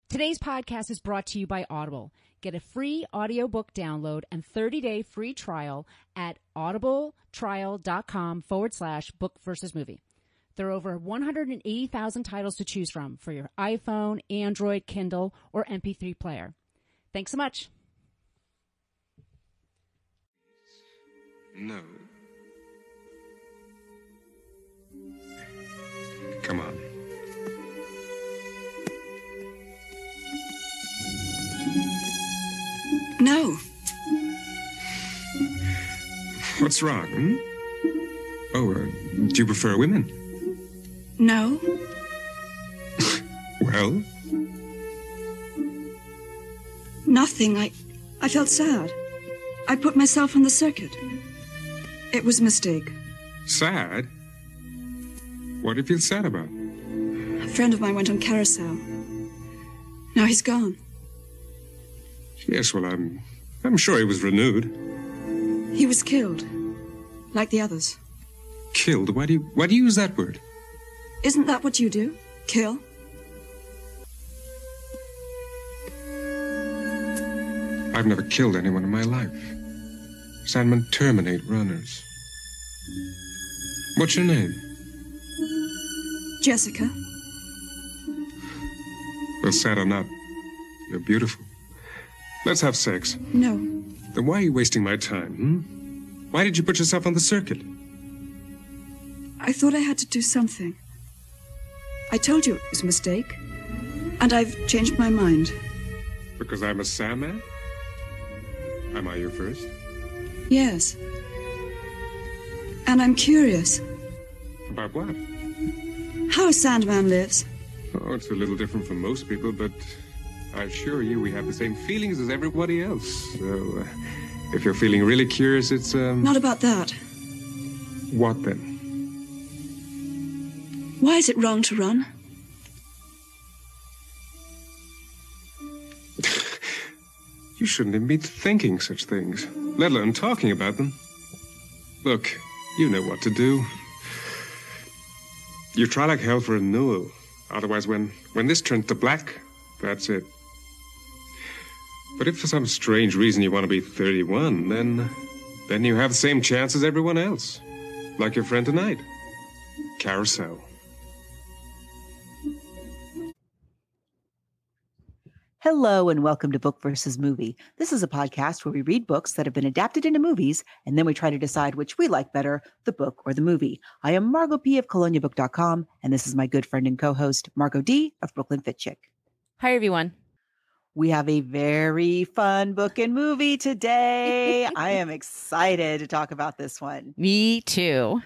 Today's podcast is brought to you by Audible. Get a free audiobook download and 30-day free trial at audibletrial.com/book versus movie. There are over 180,000 titles to choose from for your iPhone, Android, Kindle, or MP3 player. Thanks so much. No. Come on. No. What's wrong? Oh, do you prefer women? No. Well? Nothing. I felt sad. I put myself on the circuit. It was a mistake. Sad? What do you feel sad about? A friend of mine went on carousel. Now he's gone. Yes, well, I'm sure he was renewed. He was killed, like the others. Killed? Why do you use that word? Isn't that what you do? Kill? I've never killed anyone in my life. Sandmen terminate runners. What's your name? Jessica. Well, sad or not, you're beautiful. Let's have sex. No. Then why are you wasting my time, Why did you put yourself on the circuit? I thought I had to do something. I told you it was a mistake. And I've changed my mind. Because I'm a Sandman? Am I your first? Yes. And I'm curious. About what? How a Sandman lives. Oh, it's a little different from most people, but I assure you we have the same feelings as everybody else. So, if you're feeling really curious, it's, Not about that. What then? Why is it wrong to run? You shouldn't even be thinking such things, let alone talking about them. Look, you know what to do. You try like hell for renewal. Otherwise, when this turns to black, that's it. But if for some strange reason you want to be 31, then you have the same chance as everyone else. Like your friend tonight. Carousel. Hello and welcome to Book versus Movie. This is a podcast where we read books that have been adapted into movies, and then we try to decide which we like better, the book or the movie. I am Margot P. of coloniabook.com, and this is my good friend and co-host, Margot D. of Brooklyn Fit Chick. Hi, everyone. We have a very fun book and movie today. I am excited to talk about this one. Me too.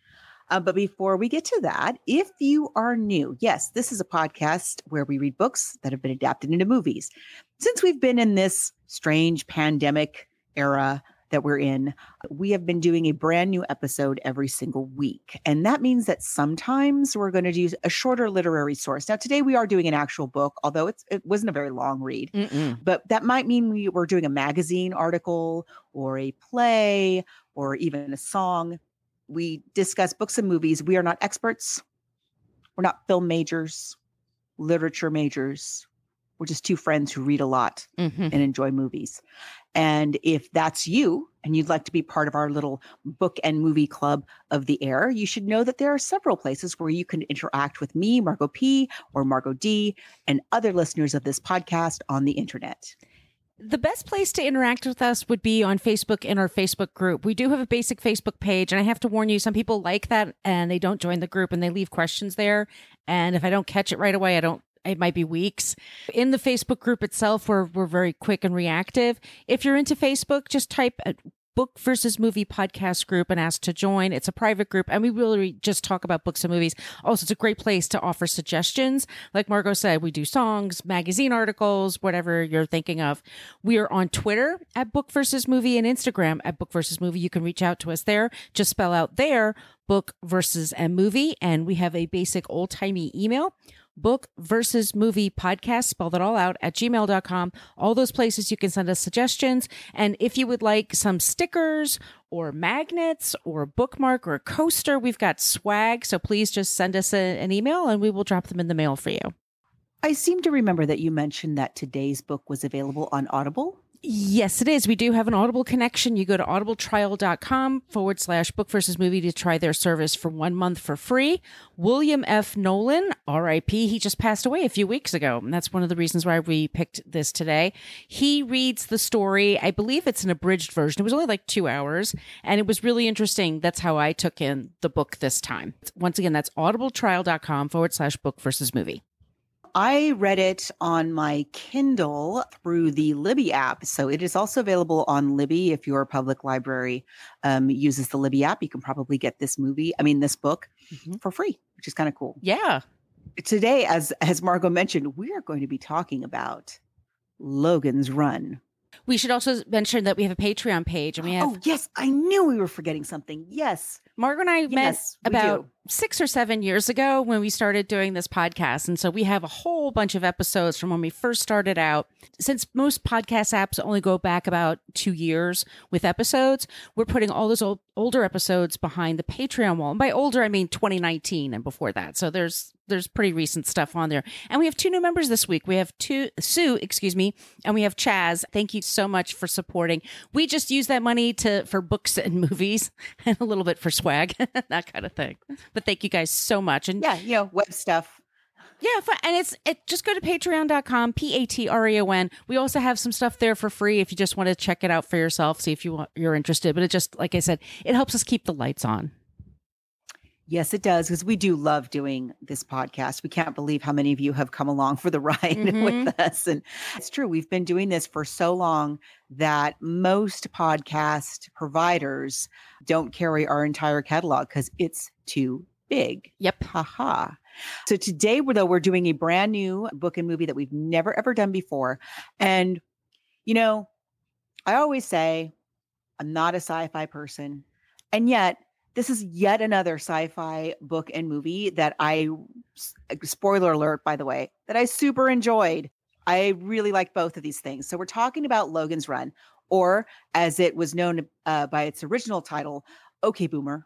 But before we get to that, if you are new, yes, this is a podcast where we read books that have been adapted into movies. Since we've been in this strange pandemic era that we're in, we have been doing a brand new episode every single week. And that means that sometimes we're going to do a shorter literary source. Now, today we are doing an actual book, although it wasn't a very long read. But that might mean we're doing a magazine article or a play or even a song. We discuss books and movies. We are not experts. We're not film majors, literature majors. We're just two friends who read a lot and enjoy movies. And if that's you and you'd like to be part of our little book and movie club of the air, you should know that there are several places where you can interact with me, Margot P. or Margot D. and other listeners of this podcast on the internet. The best place to interact with us would be on Facebook in our Facebook group. We do have a basic Facebook page, and I have to warn you, some people like that and they don't join the group and they leave questions there. And if I don't catch it right away, it might be weeks. In the Facebook group itself, we're very quick and reactive. If you're into Facebook, just type Book versus Movie podcast group and ask to join. It's a private group and we really just talk about books and movies. Also, it's a great place to offer suggestions. Like Margot said, we do songs, magazine articles, whatever you're thinking of. We are on Twitter at Book versus Movie and Instagram at Book versus Movie. You can reach out to us there. Just spell out there, Book versus and Movie. And we have a basic old timey email, Book versus Movie podcast, spell that all out at gmail.com. All those places you can send us suggestions. And if you would like some stickers or magnets or a bookmark or a coaster, we've got swag. So please just send us an email and we will drop them in the mail for you. I seem to remember that you mentioned that today's book was available on Audible. Yes, it is. We do have an Audible connection. You go to audibletrial.com/book versus movie to try their service for 1 month for free. William F. Nolan, R.I.P. He just passed away a few weeks ago. And that's one of the reasons why we picked this today. He reads the story. I believe it's an abridged version. It was only like 2 hours and it was really interesting. That's how I took in the book this time. Once again, that's audibletrial.com/book versus movie. I read it on my Kindle through the Libby app. So it is also available on Libby. If your public library uses the Libby app, you can probably get this book for free, which is kind of cool. Yeah. Today, as Margot mentioned, we are going to be talking about Logan's Run. We should also mention that we have a Patreon page and we have. Oh, yes. I knew we were forgetting something. Yes. Margot and I met about 6 or 7 years ago when we started doing this podcast. And so we have a whole bunch of episodes from when we first started out. Since most podcast apps only go back about 2 years with episodes, we're putting all those older episodes behind the Patreon wall. And by older, I mean 2019 and before that. So there's pretty recent stuff on there. And we have 2 new members this week. We have Sue, and we have Chaz. Thank you so much for supporting. We just use that money for books and movies and a little bit for swag, that kind of thing. But thank you guys so much. And yeah, web stuff. Yeah, and just go to patreon.com, Patreon. We also have some stuff there for free if you just want to check it out for yourself, see if you're interested. But it just, like I said, it helps us keep the lights on. Yes, it does, because we do love doing this podcast. We can't believe how many of you have come along for the ride with us. And it's true. We've been doing this for so long that most podcast providers don't carry our entire catalog because it's too big. Yep. Haha. So today, we're doing a brand new book and movie that we've never, ever done before. And, I always say I'm not a sci-fi person. And yet, this is yet another sci-fi book and movie that spoiler alert, by the way, that I super enjoyed. I really like both of these things. So we're talking about Logan's Run, or as it was known by its original title, Okay, Boomer.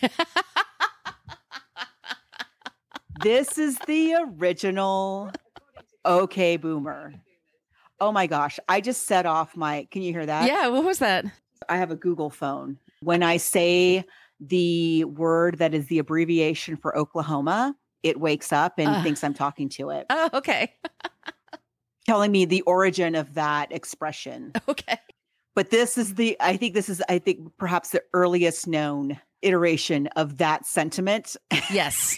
This is the original Okay, Boomer. Oh my gosh. I just set off can you hear that? Yeah. What was that? I have a Google phone. When I say the word that is the abbreviation for Oklahoma, it wakes up and thinks I'm talking to it. Oh, okay. Telling me the origin of that expression. Okay. But I think perhaps the earliest known iteration of that sentiment. Yes.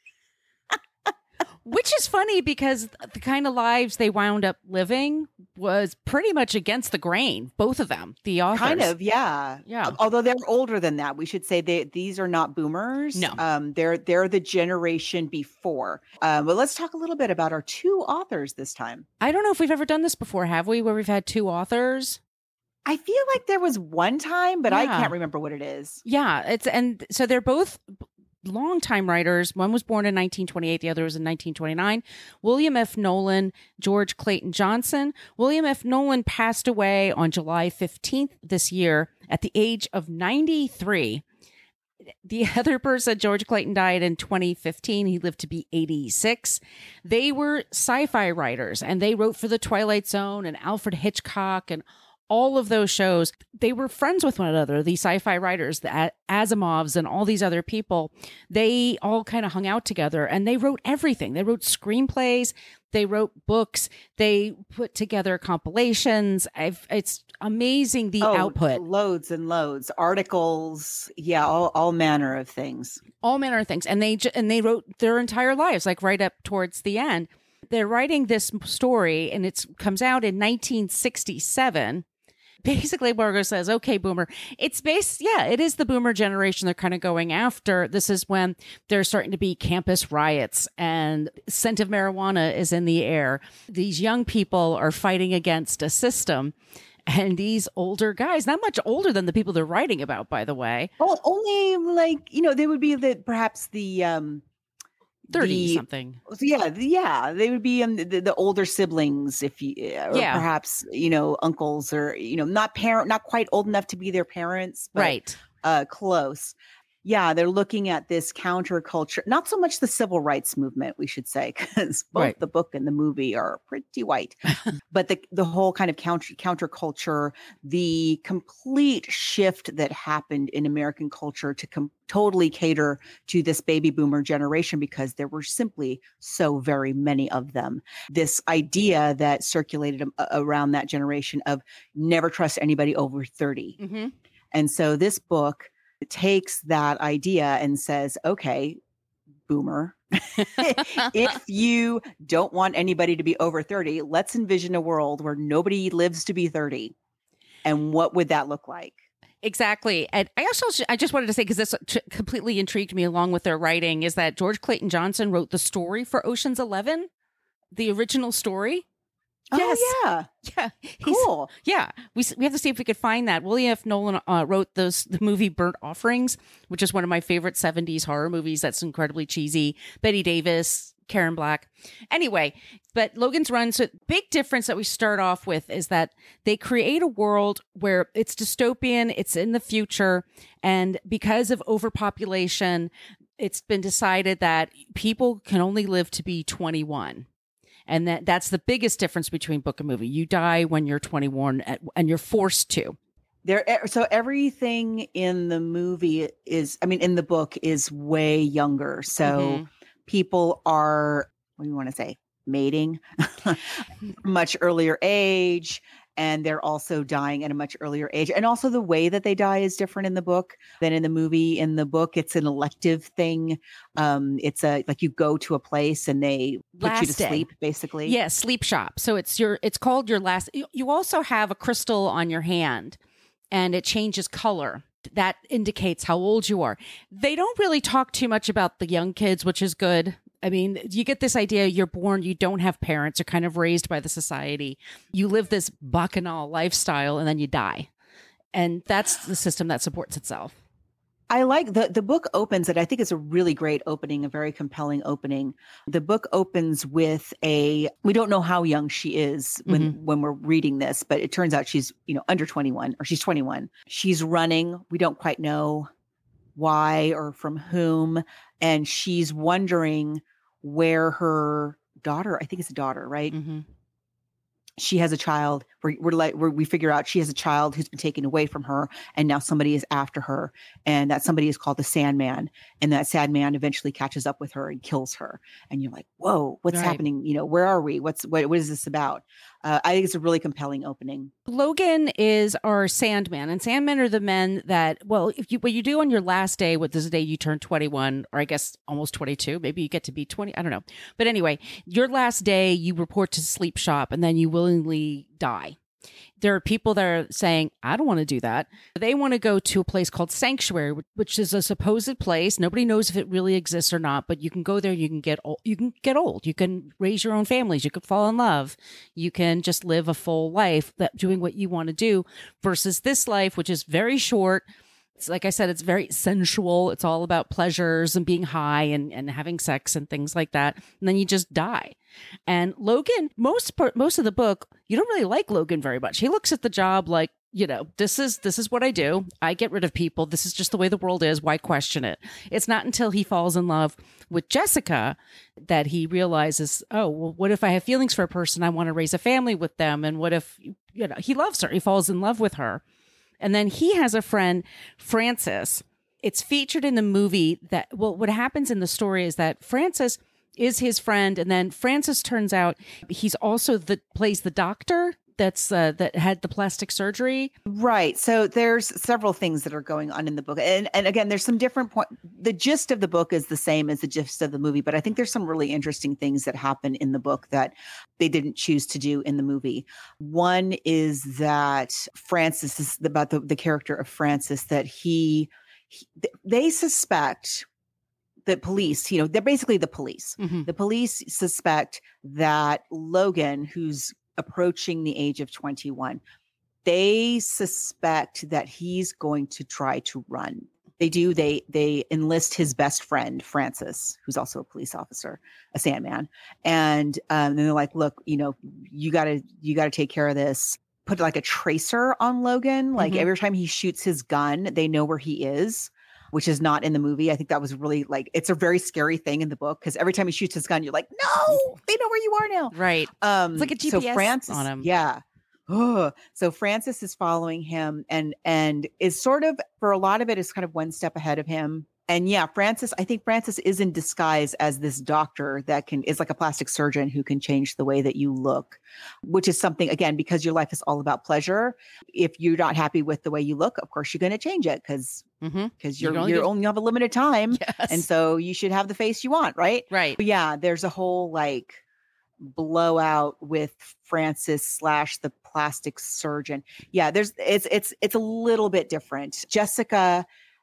Which is funny because the kind of lives they wound up living was pretty much against the grain, both of them, the authors. Kind of, yeah. Yeah. Although they're older than that. We should say these are not boomers. No. They're the generation before. But let's talk a little bit about our 2 authors this time. I don't know if we've ever done this before, have we, where we've had 2 authors? I feel like there was one time, but Yeah. I can't remember what it is. Yeah. And so they're both longtime writers. One was born in 1928. The other was in 1929. William F. Nolan, George Clayton Johnson. William F. Nolan passed away on July 15th this year at the age of 93. The other person, George Clayton, died in 2015. He lived to be 86. They were sci-fi writers, and they wrote for The Twilight Zone and Alfred Hitchcock and all of those shows. They were friends with one another, the sci-fi writers, the Asimovs and all these other people. They all kind of hung out together and they wrote everything. They wrote screenplays, they wrote books, they put together compilations. It's amazing the output. Loads and loads, articles, yeah, all manner of things. All manner of things. And they wrote their entire lives, like right up towards the end. They're writing this story and it comes out in 1967. Basically, Margot says, okay, boomer. It is the boomer generation they're kind of going after. This is when there's starting to be campus riots and scent of marijuana is in the air. These young people are fighting against a system. And these older guys, not much older than the people they're writing about, by the way. Oh, only they would be perhaps the 30 something. Yeah. They would be the older siblings, perhaps, uncles or, not quite old enough to be their parents, but right. Close. Yeah, they're looking at this counterculture, not so much the civil rights movement, we should say, because both Right. the book and the movie are pretty white, but the whole kind of counterculture, the complete shift that happened in American culture to totally cater to this baby boomer generation because there were simply so very many of them. This idea that circulated around that generation of never trust anybody over 30. Mm-hmm. And so this book takes that idea and says, okay, boomer, if you don't want anybody to be over 30, let's envision a world where nobody lives to be 30. And what would that look like? Exactly. And I just wanted to say, because this completely intrigued me along with their writing, is that George Clayton Johnson wrote the story for Ocean's 11, the original story. Yes. Oh, yeah. Yeah. Cool. Yeah. We have to see if we could find that. William F. Nolan wrote the movie Burnt Offerings, which is one of my favorite 70s horror movies that's incredibly cheesy. Bette Davis, Karen Black. Anyway, but Logan's Run, so big difference that we start off with is that they create a world where it's dystopian, it's in the future, and because of overpopulation, it's been decided that people can only live to be 21. And that's the biggest difference between book and movie. You die when you're 21 and you're forced to. So everything in the movie in the book is way younger. So people are, what do you want to say? Mating much earlier age. And they're also dying at a much earlier age. And also the way that they die is different in the book than in the movie. In the book, it's an elective thing. It's like you go to a place and they put you to sleep, basically. Yeah, sleep shop. So it's called your last. You also have a crystal on your hand and it changes color. That indicates how old you are. They don't really talk too much about the young kids, which is good. I mean, you get this idea, you're born, you don't have parents, you're kind of raised by the society. You live this bacchanal lifestyle and then you die. And that's the system that supports itself. I like the book opens, and I think it's a really great opening, a very compelling opening. The book opens with we don't know how young she is when we're reading this, but it turns out she's, under 21, or she's 21. She's running. We don't quite know why or from whom. And she's wondering where her daughter, I think it's a daughter, right? Mm-hmm. She has a child. We figure out she has a child who's been taken away from her, and now somebody is after her, and that somebody is called the Sandman, and that Sandman eventually catches up with her and kills her. And you're like, whoa, what's happening? Where are we? What is this about? I think it's a really compelling opening. Logan is our Sandman, and Sandmen are the men that, what you do on your last day, this is the day you turn 21, or I guess almost 22, maybe you get to be 20, I don't know. But anyway, your last day, you report to sleep shop, and then you willingly die. There are people that are saying, I don't want to do that. They want to go to a place called Sanctuary, which is a supposed place. Nobody knows if it really exists or not, but you can go there. You can get old. You can raise your own families. You can fall in love. You can just live a full life doing what you want to do versus this life, which is very short. It's like I said, it's very sensual. It's all about pleasures and being high and having sex and things like that. And then you just die. And Logan, most of the book, you don't really like Logan very much. He looks at the job like, this is what I do. I get rid of people. This is just the way the world is. Why question it? It's not until he falls in love with Jessica that he realizes, oh, well, what if I have feelings for a person? I want to raise a family with them. And what if, he loves her? He falls in love with her. And then he has a friend, Francis. It's featured in the movie what happens in the story is that Francis is his friend. And then Francis turns out he's also plays the doctor that had the plastic surgery. Right. So there's several things that are going on in the book. And again, there's some different the gist of the book is the same as the gist of the movie, but I think there's some really interesting things that happen in the book that they didn't choose to do in the movie. One is that Francis is about the character of Francis, that they suspect the police, they're basically the police. Mm-hmm. The police suspect that Logan, who's approaching the age of 21, they suspect that he's going to try to run. They do. They enlist his best friend, Francis, who's also a police officer, a Sandman. And then they're like, look, you gotta take care of this. Put like a tracer on Logan. Like every time he shoots his gun, they know where he is. which is not in the movie. I think that was really like, it's a very scary thing in the book because every time he shoots his gun, you're like, no, they know where you are now. Right. It's like a GPS so Francis, on him. Yeah. Oh, so Francis is following him and is sort of, for a lot of it, is kind of one step ahead of him. And yeah, I think Francis is in disguise as this doctor that is like a plastic surgeon who can change the way that you look, which is something, again, because your life is all about pleasure. If you're not happy with the way you look, of course, you're going to change it because you only have a limited time. Yes. And so you should have the face you want. Right. Right. But yeah, there's a whole like blowout with Francis / the plastic surgeon. Yeah. It's a little bit different. Jessica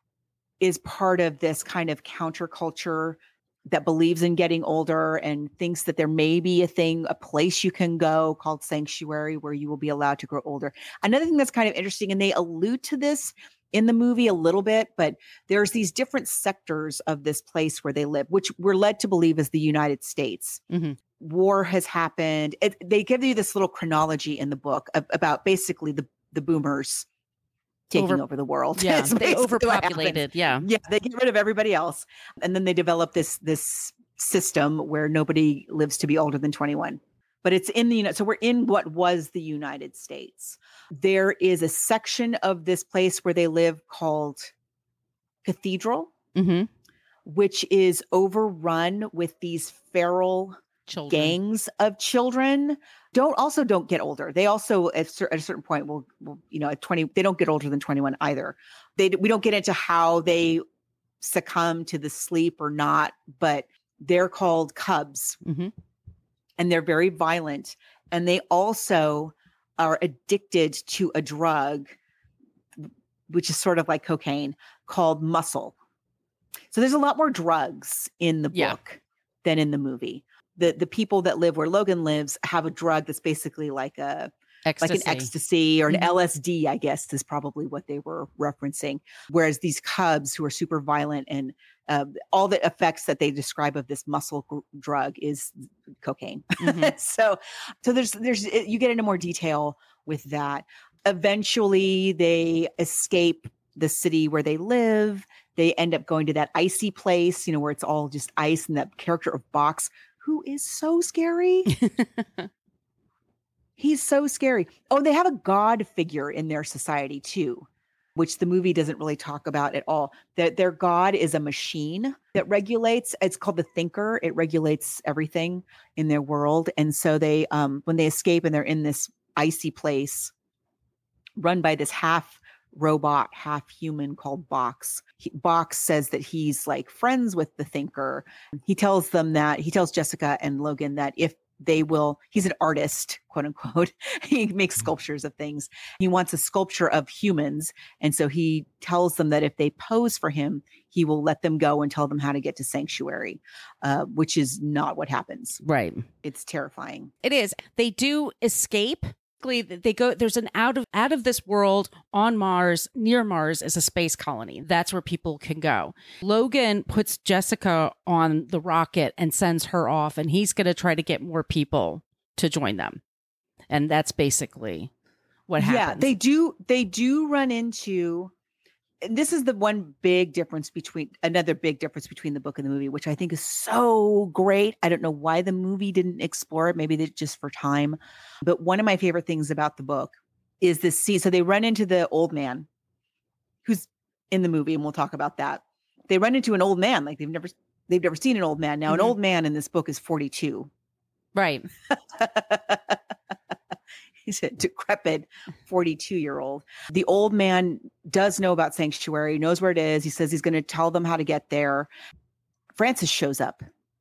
is part of this kind of counterculture that believes in getting older and thinks that there may be a place you can go called Sanctuary where you will be allowed to grow older. Another thing that's kind of interesting, and they allude to this in the movie a little bit, but there's these different sectors of this place where they live, which we're led to believe is the United States. Mm-hmm. War has happened. They give you this little chronology in the book about basically the boomers taking over the world. Yeah, they overpopulated. Yeah, they get rid of everybody else, and then they develop this system where nobody lives to be older than 21. But it's in the so we're in what was the United States. There is a section of this place where they live called Cathedral, which is overrun with these feral gangs of children. Don't get older. They also at a certain point will at 20 they don't get older than 21 either. We don't get into how they succumb to the sleep or not, but they're called cubs, and they're very violent, and they also are addicted to a drug which is sort of like cocaine called muscle. So there's a lot more drugs in the book than in the movie. The people that live where Logan lives have a drug that's basically like an ecstasy or an LSD, I guess is probably what they were referencing. Whereas these cubs who are super violent and all the effects that they describe of this muscle drug is cocaine. So there's you get into more detail with that. Eventually they escape the city where they live. They end up going to that icy place, where it's all just ice, and that character of Box, who is so scary. He's so scary. Oh, they have a god figure in their society too, which the movie doesn't really talk about at all. That their god is a machine that regulates. It's called the Thinker. It regulates everything in their world. And so they, when they escape and they're in this icy place run by this half robot, half human called Box. Box says that he's like friends with the Thinker. He tells Jessica and Logan that if they will, he's an artist, quote unquote. He makes sculptures of things. He wants a sculpture of humans. And so he tells them that if they pose for him, he will let them go and tell them how to get to Sanctuary, which is not what happens. Right. It's terrifying. It is. They do escape. They go, there's an out of this world on Mars, near Mars is a space colony. That's where people can go. Logan puts Jessica on the rocket and sends her off, and he's going to try to get more people to join them. And that's basically what happens. Yeah, they do run into, and this is the another big difference between the book and the movie, which I think is so great. I don't know why the movie didn't explore it. Maybe just for time. But one of my favorite things about the book is this scene. So they run into the old man who's in the movie, and we'll talk about that. They run into an old man, like they've never seen an old man. Now, an old man in this book is 42. Right. He's a decrepit 42-year-old. The old man does know about Sanctuary, knows where it is. He says he's going to tell them how to get there. Francis shows up.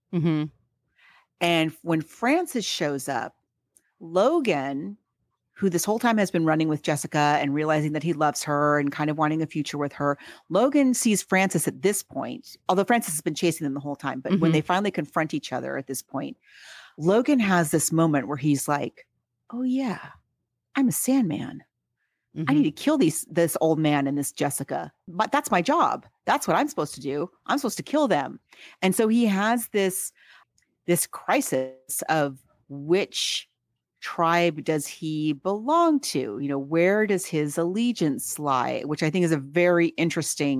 And when Francis shows up, Logan, who this whole time has been running with Jessica and realizing that he loves her and kind of wanting a future with her, Logan sees Francis at this point, although Francis has been chasing them the whole time. But when they finally confront each other at this point, Logan has this moment where he's like, oh yeah, I'm a Sandman. I need to kill this old man and this Jessica, but that's my job. That's what I'm supposed to do. I'm supposed to kill them. And so he has this crisis of which tribe does he belong to? Where does his allegiance lie? Which I think is a very interesting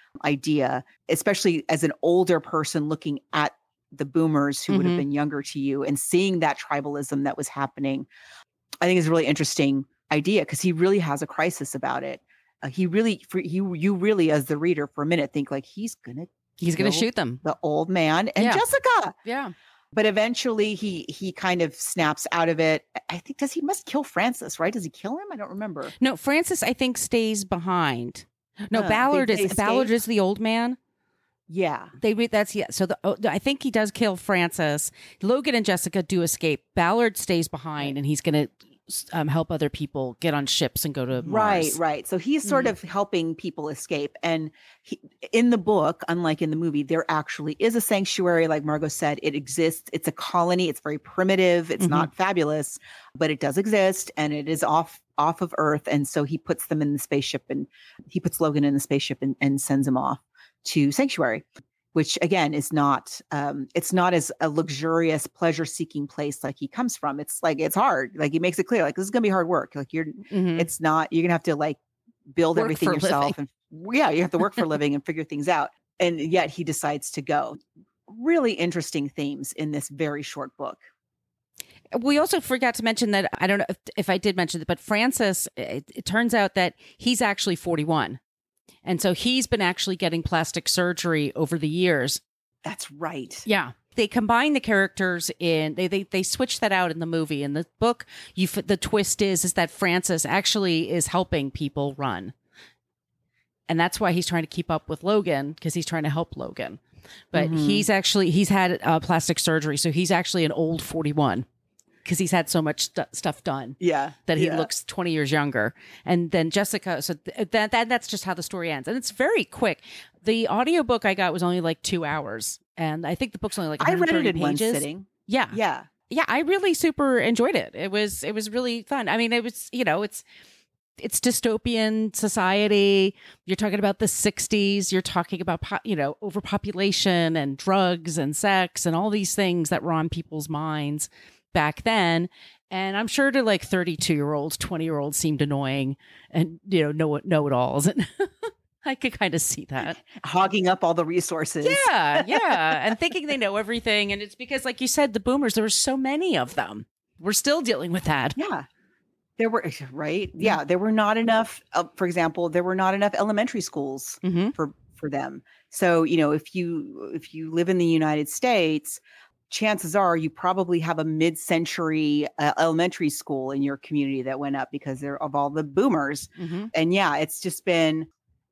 idea, especially as an older person looking at the boomers who would have Mhm. been younger to you and seeing that tribalism that was happening. I think is a really interesting idea because he really has a crisis about it. He really, you really, as the reader, for a minute, think like he's gonna He's going to kill shoot them. the old man and Yeah. Jessica. Yeah. But eventually, he kind of snaps out of it. I think he must kill Francis, right? Does he kill him? I don't remember. No, Francis, I think, stays behind. No, They Ballard escape? is the old man. Yeah, So I think he does kill Francis. Logan and Jessica do escape. Ballard stays behind, and he's going to help other people get on ships and go to Mars. right. So he's sort of helping people escape. And in the book, unlike in the movie, there actually is a sanctuary. Like Margot said, it exists. It's a colony. It's very primitive. It's not fabulous, but it does exist, and it is off of Earth. And so he puts them in the spaceship, and he puts Logan in the spaceship and sends him off to Sanctuary, which again is not it's not as a luxurious pleasure-seeking place like he comes from. It's like it's hard. Like he makes it clear, like this is gonna be hard work. Like it's not. You're gonna have to like build Work everything for a yourself, living. and you have to work for a living and figure things out. And yet he decides to go. Really interesting themes in this very short book. We also forgot to mention that, I don't know if I did mention it, but Francis, it turns out that he's actually 41. And so he's been actually getting plastic surgery over the years. That's right. Yeah. They combine the characters in, they switch that out in the movie. In the book, the twist is that Francis actually is helping people run. And that's why he's trying to keep up with Logan, because he's trying to help Logan. But he's had plastic surgery. So he's actually an old 41. Because he's had so much stuff done, that he looks 20 years younger. And then Jessica, so that's just how the story ends, and it's very quick. The audiobook I got was only like 2 hours, and I think the book's only like I 130 read it in one pages. sitting. Yeah. I really super enjoyed it. It was really fun. I mean, it was it's dystopian society. You're talking about the 60s. You're talking about overpopulation and drugs and sex and all these things that were on people's minds back then. And I'm sure to like 32-year-olds, 20-year-olds seemed annoying and, know-it-alls. And I could kind of see that. Hogging up all the resources. Yeah. And thinking they know everything. And it's because, like you said, the boomers, there were so many of them. We're still dealing with that. Yeah. There were, right? Yeah. There were not enough, for example, there were not enough elementary schools for them. So, if you live in the United States, chances are you probably have a mid-century elementary school in your community that went up because they're of all the boomers. And it's just been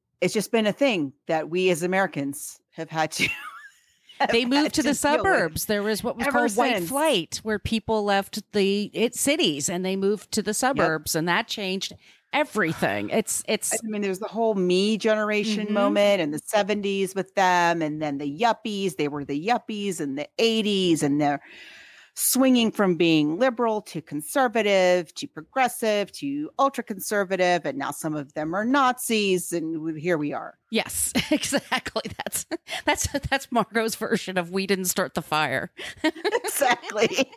a thing that we as Americans have had to. They moved to the suburbs. There was what was called white flight, where people left the cities and they moved to the suburbs, and that changed everything. It's. I mean, there's the whole me generation moment in the 70s with them, and then the yuppies. They were the yuppies in the 80s, and they're swinging from being liberal to conservative to progressive to ultra conservative, and now some of them are Nazis, and here we are. Yes, exactly. That's Margot's version of "we didn't start the fire." Exactly.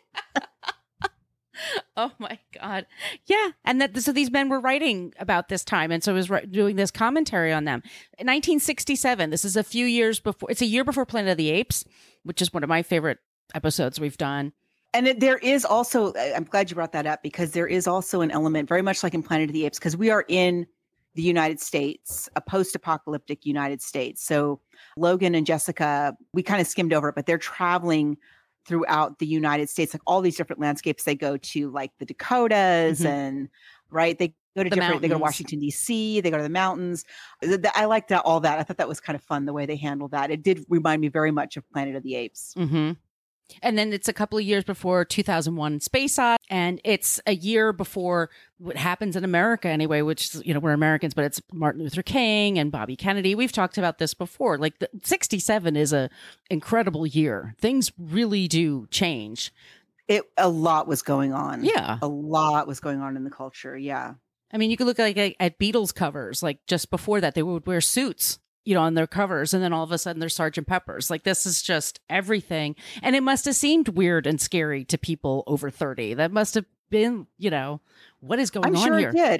Oh my God. Yeah. And so these men were writing about this time. And so I was doing this commentary on them. In 1967, this is a year before Planet of the Apes, which is one of my favorite episodes we've done. And there is also, I'm glad you brought that up, because there is also an element very much like in Planet of the Apes, because we are in the United States, a post-apocalyptic United States. So Logan and Jessica, we kind of skimmed over it, but they're traveling throughout the United States, like all these different landscapes they go to, like the Dakotas and they go to they go to Washington, D.C., they go to the mountains. I liked that, all that. I thought that was kind of fun, the way they handled that. It did remind me very much of Planet of the Apes. And then it's a couple of years before 2001 Space Odyssey, and it's a year before what happens in America anyway, which is, we're Americans, but it's Martin Luther King and Bobby Kennedy. We've talked about this before. Like 67 is a incredible year. Things really do change. A lot was going on. Yeah. A lot was going on in the culture. Yeah. I mean, you could look at Beatles covers, like just before that, they would wear suits, on their covers, and then all of a sudden they're Sgt. Pepper's. Like, this is just everything. And it must have seemed weird and scary to people over 30. That must have been, what is going on here? I'm sure it did.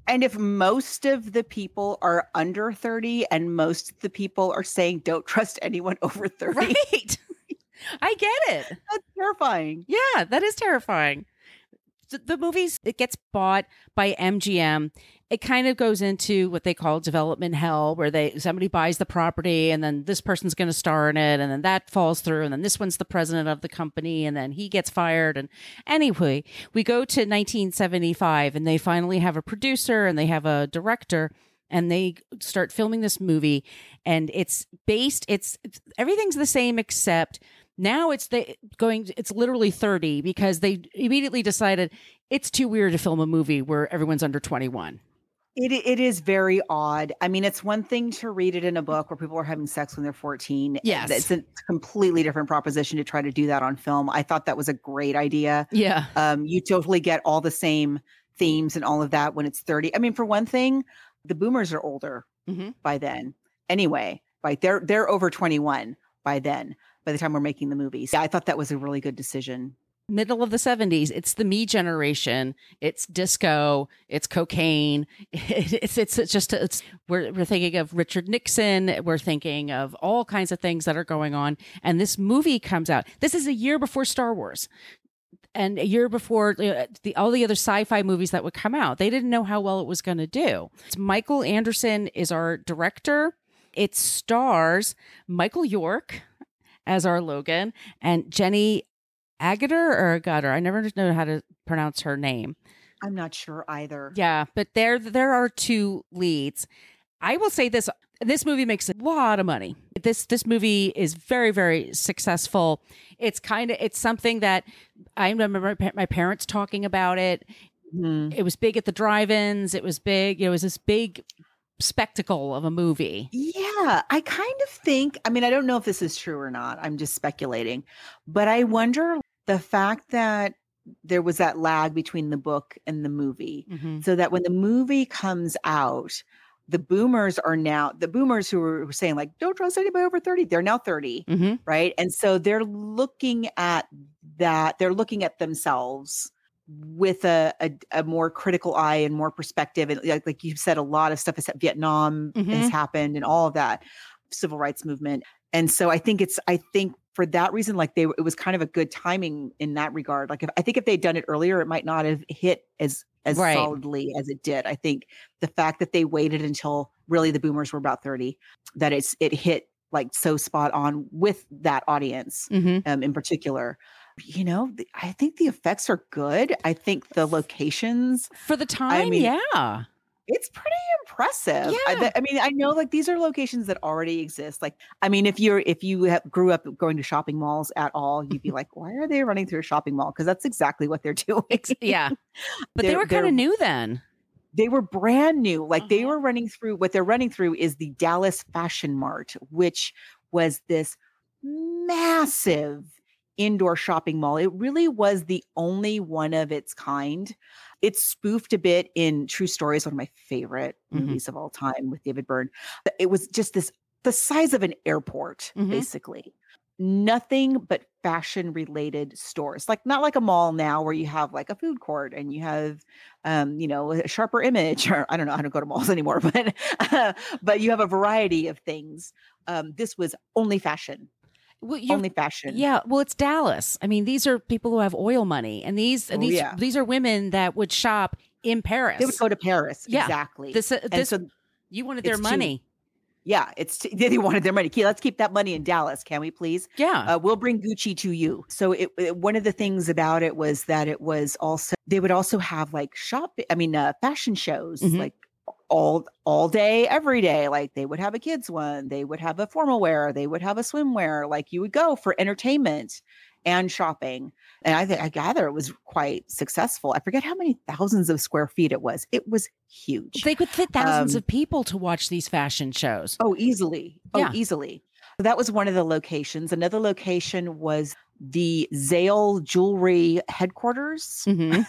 And if most of the people are under 30 and most of the people are saying don't trust anyone over 30. Right. I get it. That's terrifying. Yeah, that is terrifying. The movies, it gets bought by MGM. It kind of goes into what they call development hell, where somebody buys the property and then this person's going to star in it, and then that falls through, and then this one's the president of the company, and then he gets fired. And anyway, we go to 1975, and they finally have a producer and they have a director, and they start filming this movie, and it's everything's the same except now it's literally 30 because they immediately decided it's too weird to film a movie where everyone's under 21. It is very odd. I mean, it's one thing to read it in a book where people are having sex when they're 14. Yes. It's a completely different proposition to try to do that on film. I thought that was a great idea. Yeah. You totally get all the same themes and all of that when it's 30. I mean, for one thing, the boomers are older by then. Anyway, right? They're over 21 by then, by the time we're making the movies. Yeah, I thought that was a really good decision. Middle of the 70s, it's the me generation. It's disco. It's cocaine. We're thinking of Richard Nixon. We're thinking of all kinds of things that are going on. And this movie comes out. This is a year before Star Wars, and a year before all the other sci-fi movies that would come out. They didn't know how well it was going to do. Michael Anderson is our director. It stars Michael York as our Logan and Jenny Agutter. I never know how to pronounce her name. I'm not sure either. Yeah, but there are two leads. I will say this movie makes a lot of money. This movie is very, very successful. It's something that I remember my parents talking about it. Mm-hmm. It was big at the drive-ins. It was big. It was this big spectacle of a movie. Yeah, I kind of think, I mean, I don't know if this is true or not. I'm just speculating, but I wonder the fact that there was that lag between the book and the movie, so that when the movie comes out, the boomers who were saying like, don't trust anybody over 30, they're now 30, right? And so they're looking at that. They're looking at themselves with a more critical eye and more perspective. And like you said, a lot of stuff is Vietnam has happened and all of that civil rights movement. And so I think for that reason, like it was kind of a good timing in that regard. Like I think if they'd done it earlier, it might not have hit as right. solidly as it did. I think the fact that they waited until really the boomers were about 30, that it hit like so spot on with that audience in particular. You know, I think the effects are good. I think the locations for the time, yeah, it's pretty impressive. Yeah. I mean, I know like these are locations that already exist. Like, I mean, if you grew up going to shopping malls at all, you'd be like, why are they running through a shopping mall? Because that's exactly what they're doing. Yeah, but they were kind of new then. They were brand new. Like they were running through. What they're running through is the Dallas Fashion Mart, which was this massive indoor shopping mall. It really was the only one of its kind. It's spoofed a bit in True Stories, one of my favorite movies of all time with David Byrne. It was just the size of an airport, basically. Nothing but fashion related stores. Like not like a mall now where you have like a food court and you have a Sharper Image, or I don't know, I don't go to malls anymore, but you have a variety of things. This was only fashion. Well, only fashion. Yeah. Well, it's Dallas. I mean, these are people who have oil money, and these are women that would shop in Paris. They would go to Paris. Yeah. Exactly. So you wanted their money. They wanted their money. Let's keep that money in Dallas. Can we please? Yeah. We'll bring Gucci to you. So one of the things about it was that it was also, they would also have like fashion shows, like all day, every day. Like they would have a kids one, they would have a formal wear, they would have a swimwear. Like you would go for entertainment and shopping. And I gather it was quite successful. I forget how many thousands of square feet it was. It was huge. They could fit thousands of people to watch these fashion shows. Oh, easily. Easily. So that was one of the locations. Another location was the Zale Jewelry headquarters.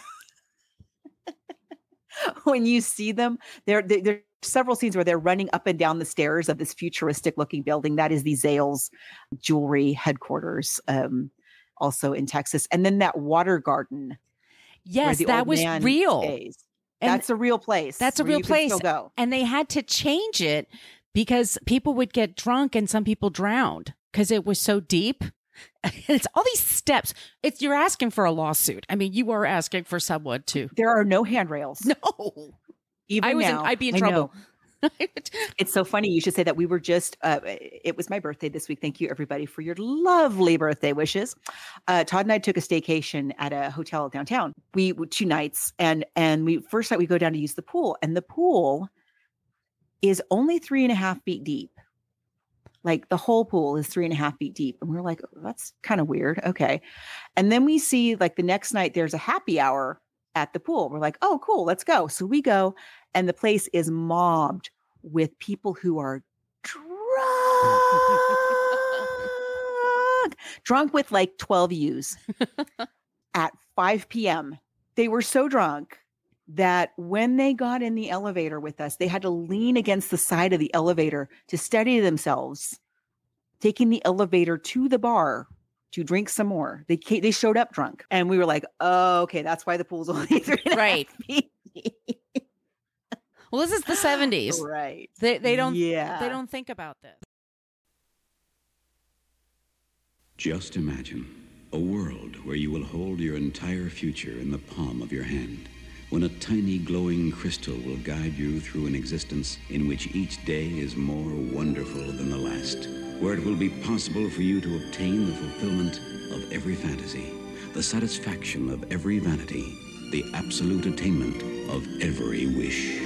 When you see them, there are several scenes where they're running up and down the stairs of this futuristic looking building. That is the Zales Jewelry headquarters, also in Texas. And then that water garden. Yes, that was real. Stays. And that's a real place. That's a where real you can place. still go. And they had to change it because people would get drunk and some people drowned because it was so deep. It's all these steps. You're asking for a lawsuit. I mean, you are asking for someone to. There are no handrails. No. Even now, I'd be in trouble. It's so funny you should say that. We were just, it was my birthday this week. Thank you everybody for your lovely birthday wishes. Todd and I took a staycation at a hotel downtown. We 2 nights and we first night we go down to use the pool, and the pool is only 3.5 feet deep. Like the whole pool is 3.5 feet deep. And we're like, oh, that's kind of weird. Okay. And then we see like the next night there's a happy hour at the pool. We're like, oh, cool, let's go. So we go, and the place is mobbed with people who are drunk with like 12 U's at 5 p.m. They were so drunk that when they got in the elevator with us, they had to lean against the side of the elevator to steady themselves, taking the elevator to the bar to drink some more. They showed up drunk, and we were like, oh, okay, that's why the pool's only 3.5 Right. feet. Well, this is the 70s. Right. They don't Yeah. they don't think about this. Just imagine a world where you will hold your entire future in the palm of your hand, when a tiny glowing crystal will guide you through an existence in which each day is more wonderful than the last, where it will be possible for you to obtain the fulfillment of every fantasy, the satisfaction of every vanity, the absolute attainment of every wish.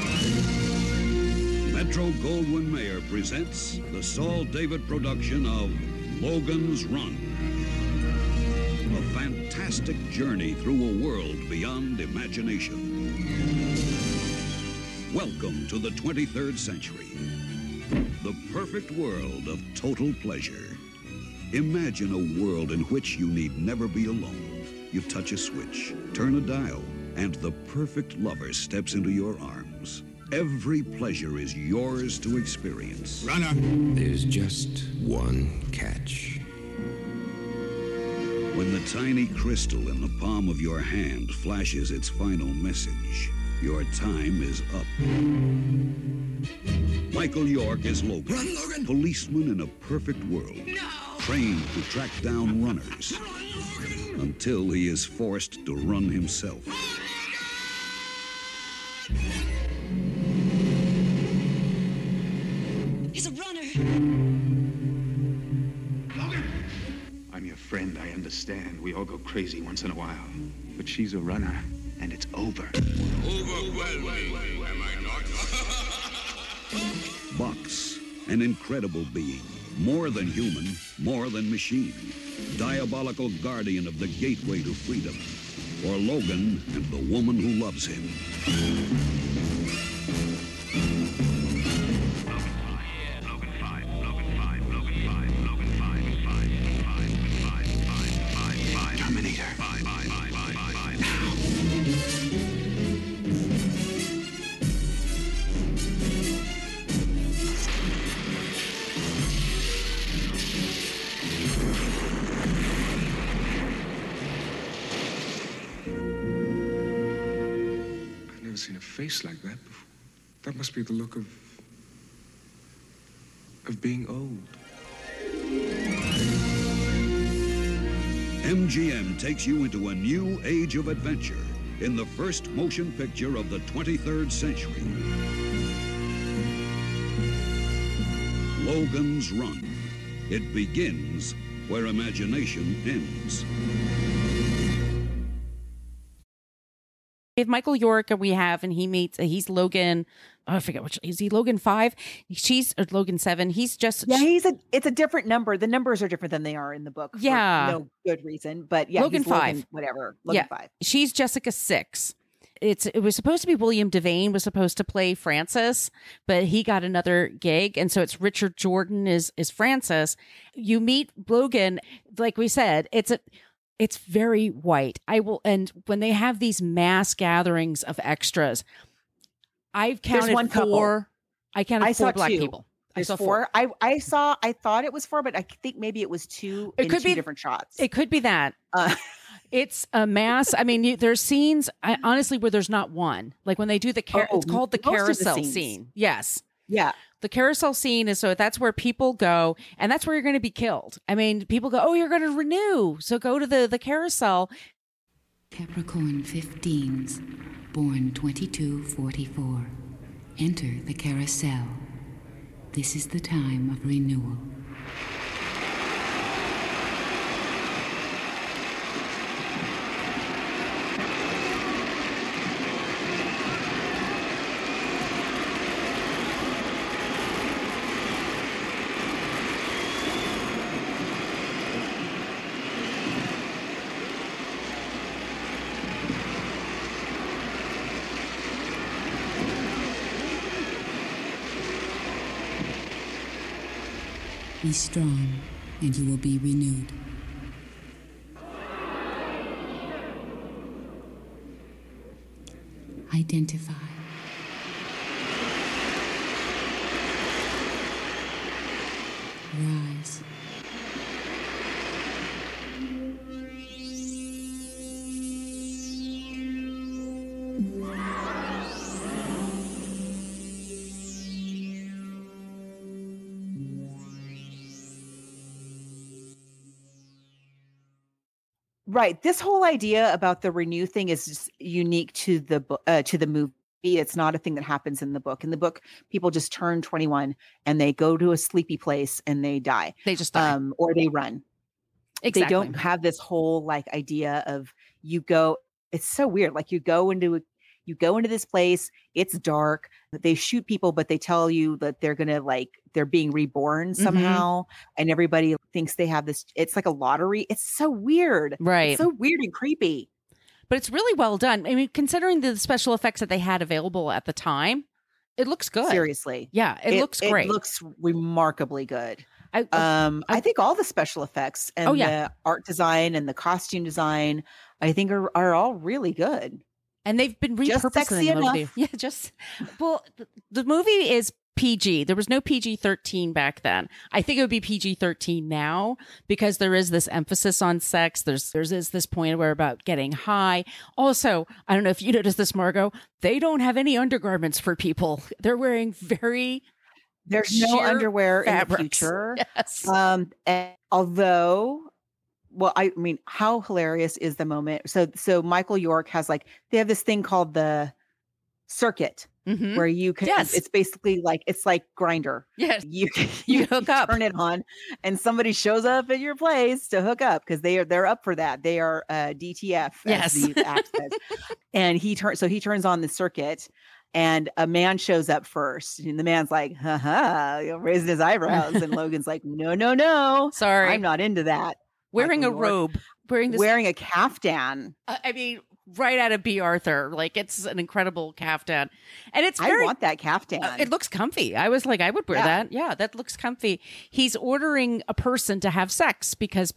Metro-Goldwyn-Mayer presents the Saul David production of Logan's Run. A fantastic journey through a world beyond imagination. Welcome to the 23rd century. The perfect world of total pleasure. Imagine a world in which you need never be alone. You touch a switch, turn a dial, and the perfect lover steps into your arms. Every pleasure is yours to experience. Runner! There's just one catch. When the tiny crystal in the palm of your hand flashes its final message, your time is up. Michael York is Logan. Run, Logan! Policeman in a perfect world. No! Trained to track down runners. Logan! Until he is forced to run himself. He's a runner! Logan! I'm your friend, I understand. We all go crazy once in a while. But she's a runner, and it's over. Overwhelming, am I not? Bucks, an incredible being. More than human, more than machine. Diabolical guardian of the gateway to freedom. For Logan and the woman who loves him. Terminator. I've never seen a face like that before. That must be the look of being old. MGM takes you into a new age of adventure in the first motion picture of the 23rd century. Logan's Run. It begins where imagination ends. We have Michael York, and he's Logan. Oh, I forget which. Is he Logan 5? Or Logan 7. He's just. Yeah, it's a different number. The numbers are different than they are in the book. Yeah. For no good reason. But yeah, Logan he's 5. Logan, whatever. Logan 5. She's Jessica 6. It was supposed to be William Devane was supposed to play Francis, but he got another gig, and so it's Richard Jordan is Francis. You meet Logan, like we said, it's very white. And when they have these mass gatherings of extras, I've counted one couple. 4. I counted 4 black 2. people. There's I saw 4. I thought it was 4, but I think maybe it was 2 It in could 2 be different shots. It could be that. It's a mass. I mean, there's scenes, honestly, where there's not one. Like when they do it's called the carousel scene. Yes. Yeah. The carousel scene is, so that's where people go, and that's where you're going to be killed. I mean, people go, oh, you're going to renew, so go to the carousel. Capricorn 15s, born 2244. Enter the carousel. This is the time of renewal. Be strong, and you will be renewed. Identify. Rise. Right. This whole idea about the renew thing is just unique to the movie. It's not a thing that happens in the book. In the book, people just turn 21 and they go to a sleepy place and they die. They just die. Or they run. Exactly. They don't have this whole like idea of you go. It's so weird. Like you go into this place. It's dark. They shoot people, but they tell you that they're being reborn somehow. And everybody thinks they have this. It's like a lottery. It's so weird. Right. It's so weird and creepy. But it's really well done. I mean, considering the special effects that they had available at the time, it looks good. Seriously. Yeah, it looks great. It looks remarkably good. I think all the special effects and the art design and the costume design, I think are all really good. And they've been repurposing the movie. Yeah, the movie is PG. There was no PG-13 back then. I think it would be PG-13 now because there is this emphasis on sex. There's this point where about getting high. Also, I don't know if you noticed this, Margot, they don't have any undergarments for people. They're wearing there's no underwear fabrics in the future. Yes. And although, well, I mean, how hilarious is the moment? So Michael York has they have this thing called the circuit. Mm-hmm. Where you can, it's basically it's like Grindr. Yes. You hook up, turn it on, and somebody shows up at your place to hook up because they're up for that. They are DTF, as the act says. And he turns on the circuit, and a man shows up first, and the man's like, raising his eyebrows, and Logan's like, no, sorry, I'm not into that. Wearing a robe, wearing a caftan. I mean, right out of B. Arthur. It's an incredible caftan. And I want that caftan. It looks comfy. I was like, I would wear that. Yeah, that looks comfy. He's ordering a person to have sex because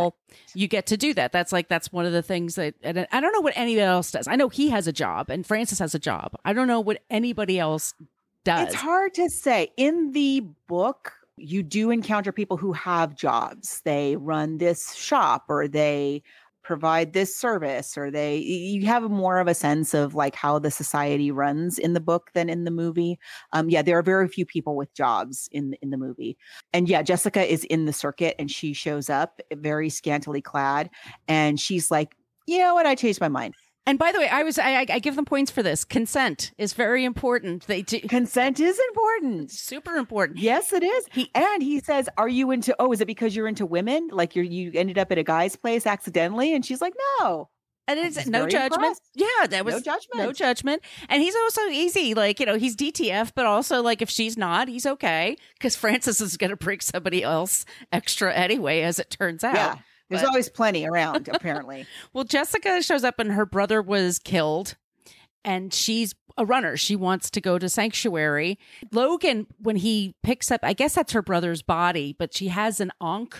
you get to do that. That's one of the things that, and I don't know what anybody else does. I know he has a job and Francis has a job. I don't know what anybody else does. It's hard to say. In the book, you do encounter people who have jobs. They run this shop or they provide this service, or you have more of a sense of how the society runs in the book than in the movie. There are very few people with jobs in the movie. And Jessica is in the circuit and she shows up very scantily clad and she's like, you know what? I changed my mind. And by the way, I give them points for this. Consent is very important. Consent is important. Super important. Yes, it is. He says, are you into, is it because you're into women? You ended up at a guy's place accidentally? And she's like, no. And it's no judgment. Impressed. Yeah, that was no judgment. And he's also easy. He's DTF, but also if she's not, he's okay. Because Francis is going to bring somebody else extra anyway, as it turns out. Yeah. There's always plenty around, apparently. Well, Jessica shows up and her brother was killed and she's a runner. She wants to go to Sanctuary. Logan, when he picks up, I guess that's her brother's body, but she has an Ankh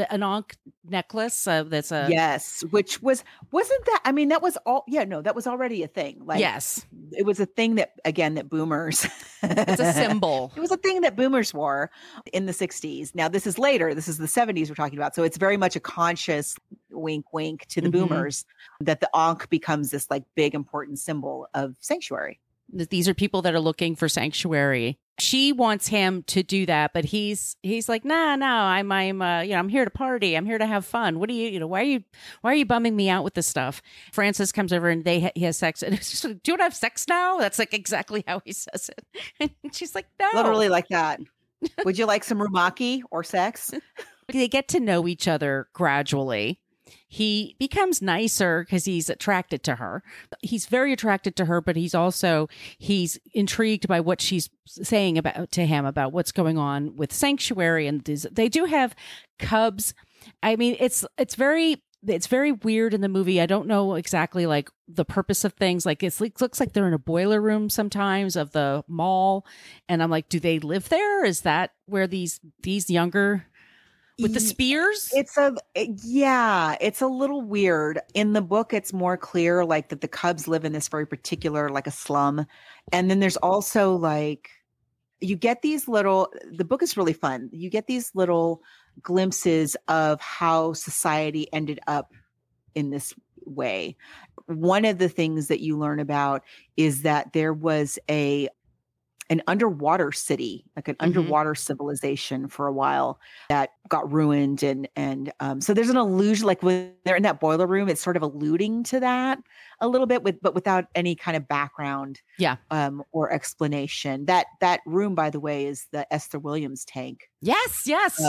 necklace. That's a yes, which wasn't that? I mean, that was all. Yeah, no, that was already a thing. Yes, it was a thing that boomers. It's a symbol. It was a thing that boomers wore in the 60s. Now this is later. This is the 70s we're talking about. So it's very much a conscious wink, wink to the Mhm. boomers, that the Ankh becomes this like big important symbol of sanctuary. These are people that are looking for sanctuary. She wants him to do that, but he's like, no, I'm here to party. I'm here to have fun. What do you, why are you bumming me out with this stuff? Francis comes over and he has sex. And it's just like, do you want to have sex now? That's like exactly how he says it. And she's like, no. Literally like that. Would you like some rumaki or sex? They get to know each other gradually. He becomes nicer because he's attracted to her. He's very attracted to her, but he's intrigued by what she's saying to him about what's going on with Sanctuary. And they do have cubs. I mean, it's very weird in the movie. I don't know exactly like the purpose of things. Like it looks like they're in a boiler room sometimes of the mall. And I'm like, do they live there? Is that where these younger with the spears? It's a little weird. In the book, it's more clear like that the cubs live in this very particular, like a slum. And then there's also like, you get these the book is really fun. You get these little glimpses of how society ended up in this way. One of the things that you learn about is that there was an underwater city, like an underwater civilization for a while that got ruined. And so there's an allusion, like when they're in that boiler room, it's sort of alluding to that a little bit but without any kind of background or explanation. That room, by the way, is the Esther Williams tank. Yes.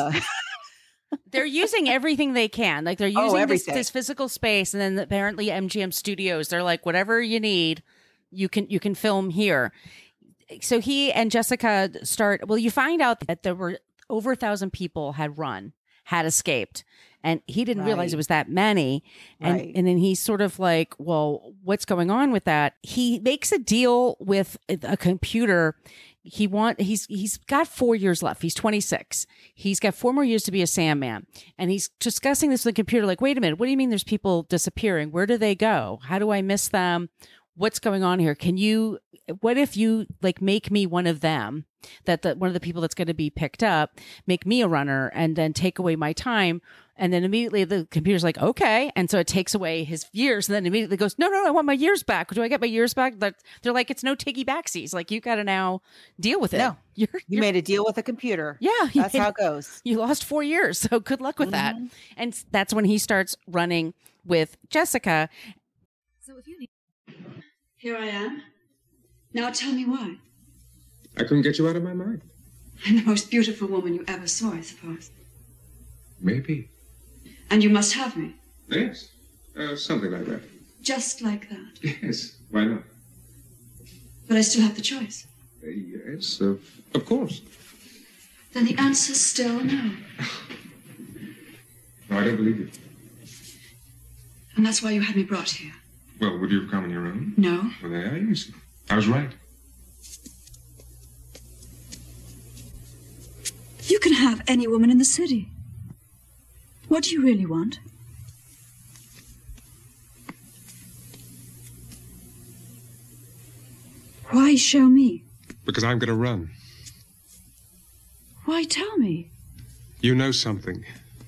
They're using everything they can. Like they're using this physical space. And then apparently MGM Studios, they're like, whatever you need, you can film here. So he and Jessica you find out that there were over 1,000 people had escaped, and he didn't realize it was that many. And then he's sort of like, well, what's going on with that? He makes a deal with a computer. He's got 4 years left. He's 26. He's got 4 more years to be a Sandman. And he's discussing this with the computer, like, wait a minute, what do you mean there's people disappearing? Where do they go? How do I miss them? What's going on here? What if you like make me one of them, one of the people that's going to be picked up, make me a runner and then take away my time. And then immediately the computer's like, okay. And so it takes away his years and then immediately goes, no, I want my years back. Do I get my years back? They're like, it's no tiggy backsies. Like you got to now deal with it. No, you made a deal with a computer. Yeah. That's how it goes. You lost 4 years. So good luck with that. And that's when he starts running with Jessica. So if you need... Here I am. Now tell me why. I couldn't get you out of my mind. I'm the most beautiful woman you ever saw, I suppose. Maybe. And you must have me. Yes. Something like that. Just like that. Yes. Why not? But I still have the choice. Yes, of course. Then the answer's still no. No, I don't believe you. And that's why you had me brought here. Well, would you have come on your own? No. Well, there you see. I was right. You can have any woman in the city. What do you really want? Why show me? Because I'm going to run. Why tell me? You know something.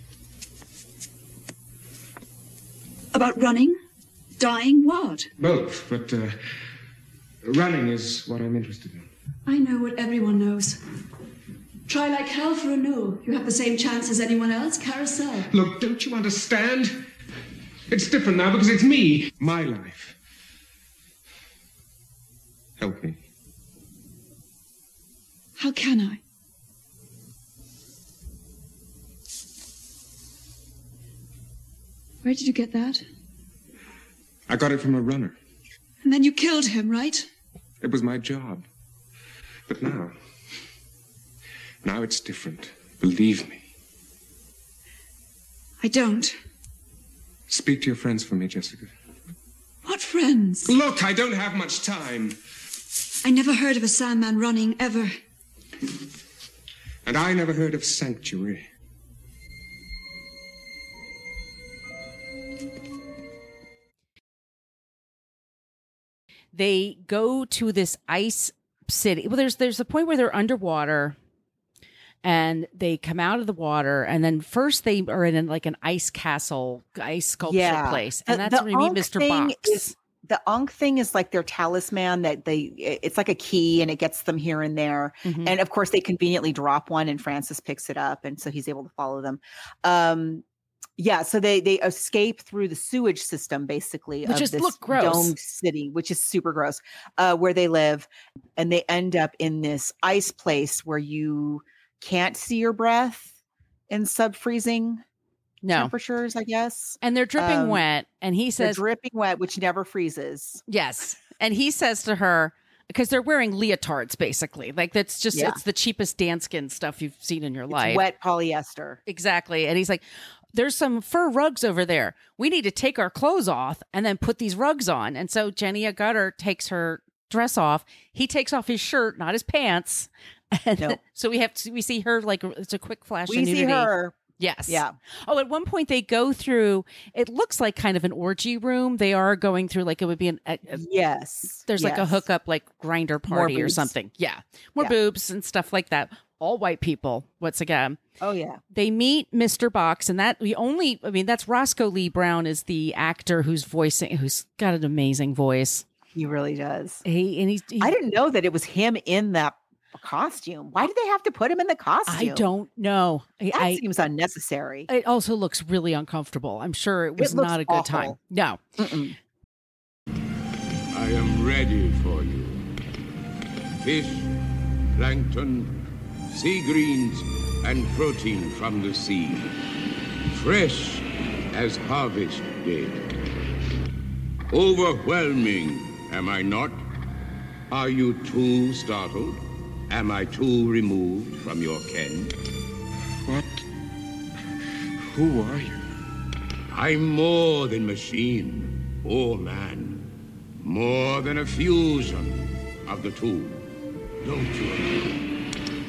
About running? Dying? What? Both, but running is what I'm interested in. I know what everyone knows. Try like hell for a no. You have the same chance as anyone else. Carousel. Look, don't you understand? It's different now because it's me. My life. Help me. How can I? Where did you get that? I got it from a runner. And then you killed him, right? It was my job. But now it's different. Believe me. I don't. Speak to your friends for me, Jessica. What friends? Look, I don't have much time. I never heard of a Sandman running, ever. And I never heard of Sanctuary. They go to this ice city. Well, there's a point where they're underwater and they come out of the water, and then first they are in like an ice castle, ice sculpture place, and that's where we meet Mr. Box. The Ankh thing is like their talisman that it's like a key and it gets them here and there. Mm-hmm. And of course they conveniently drop one and Francis picks it up. And so he's able to follow them. So they escape through the sewage system, basically, which of this gross. domed city, which is super gross, where they live. And they end up in this ice place where you can't see your breath in sub-freezing temperatures, I guess. And they're dripping wet. And he says, they're dripping wet, which never freezes. Yes. And he says to her, because they're wearing leotards, basically. Like, that's just, it's the cheapest Danskin stuff you've seen in your life. Wet polyester. Exactly. And he's like, there's some fur rugs over there. We need to take our clothes off and then put these rugs on. And so Jenny Agutter takes her dress off. He takes off his shirt, not his pants. And so we see her, like, it's a quick flash of nudity. We see her. Yes. Yeah. Oh, at one point they go through, it looks like kind of an orgy room. They are going through, like, it would be there's like a hookup, like grinder party or something. Yeah. More boobs and stuff like that. All white people, once again. Oh, yeah. They meet Mr. Box, and that's Roscoe Lee Brown is the actor who's got an amazing voice. He really does. I didn't know that it was him in that costume. Why did they have to put him in the costume? I don't know. That seems unnecessary. It also looks really uncomfortable. I'm sure it was not a good time. No. Mm-mm. I am ready for you. Fish, plankton, sea greens, and protein from the sea. Fresh as harvest day. Overwhelming, am I not? Are you too startled? Am I too removed from your ken? What? Who are you? I'm more than machine or man. More than a fusion of the two. Don't you agree?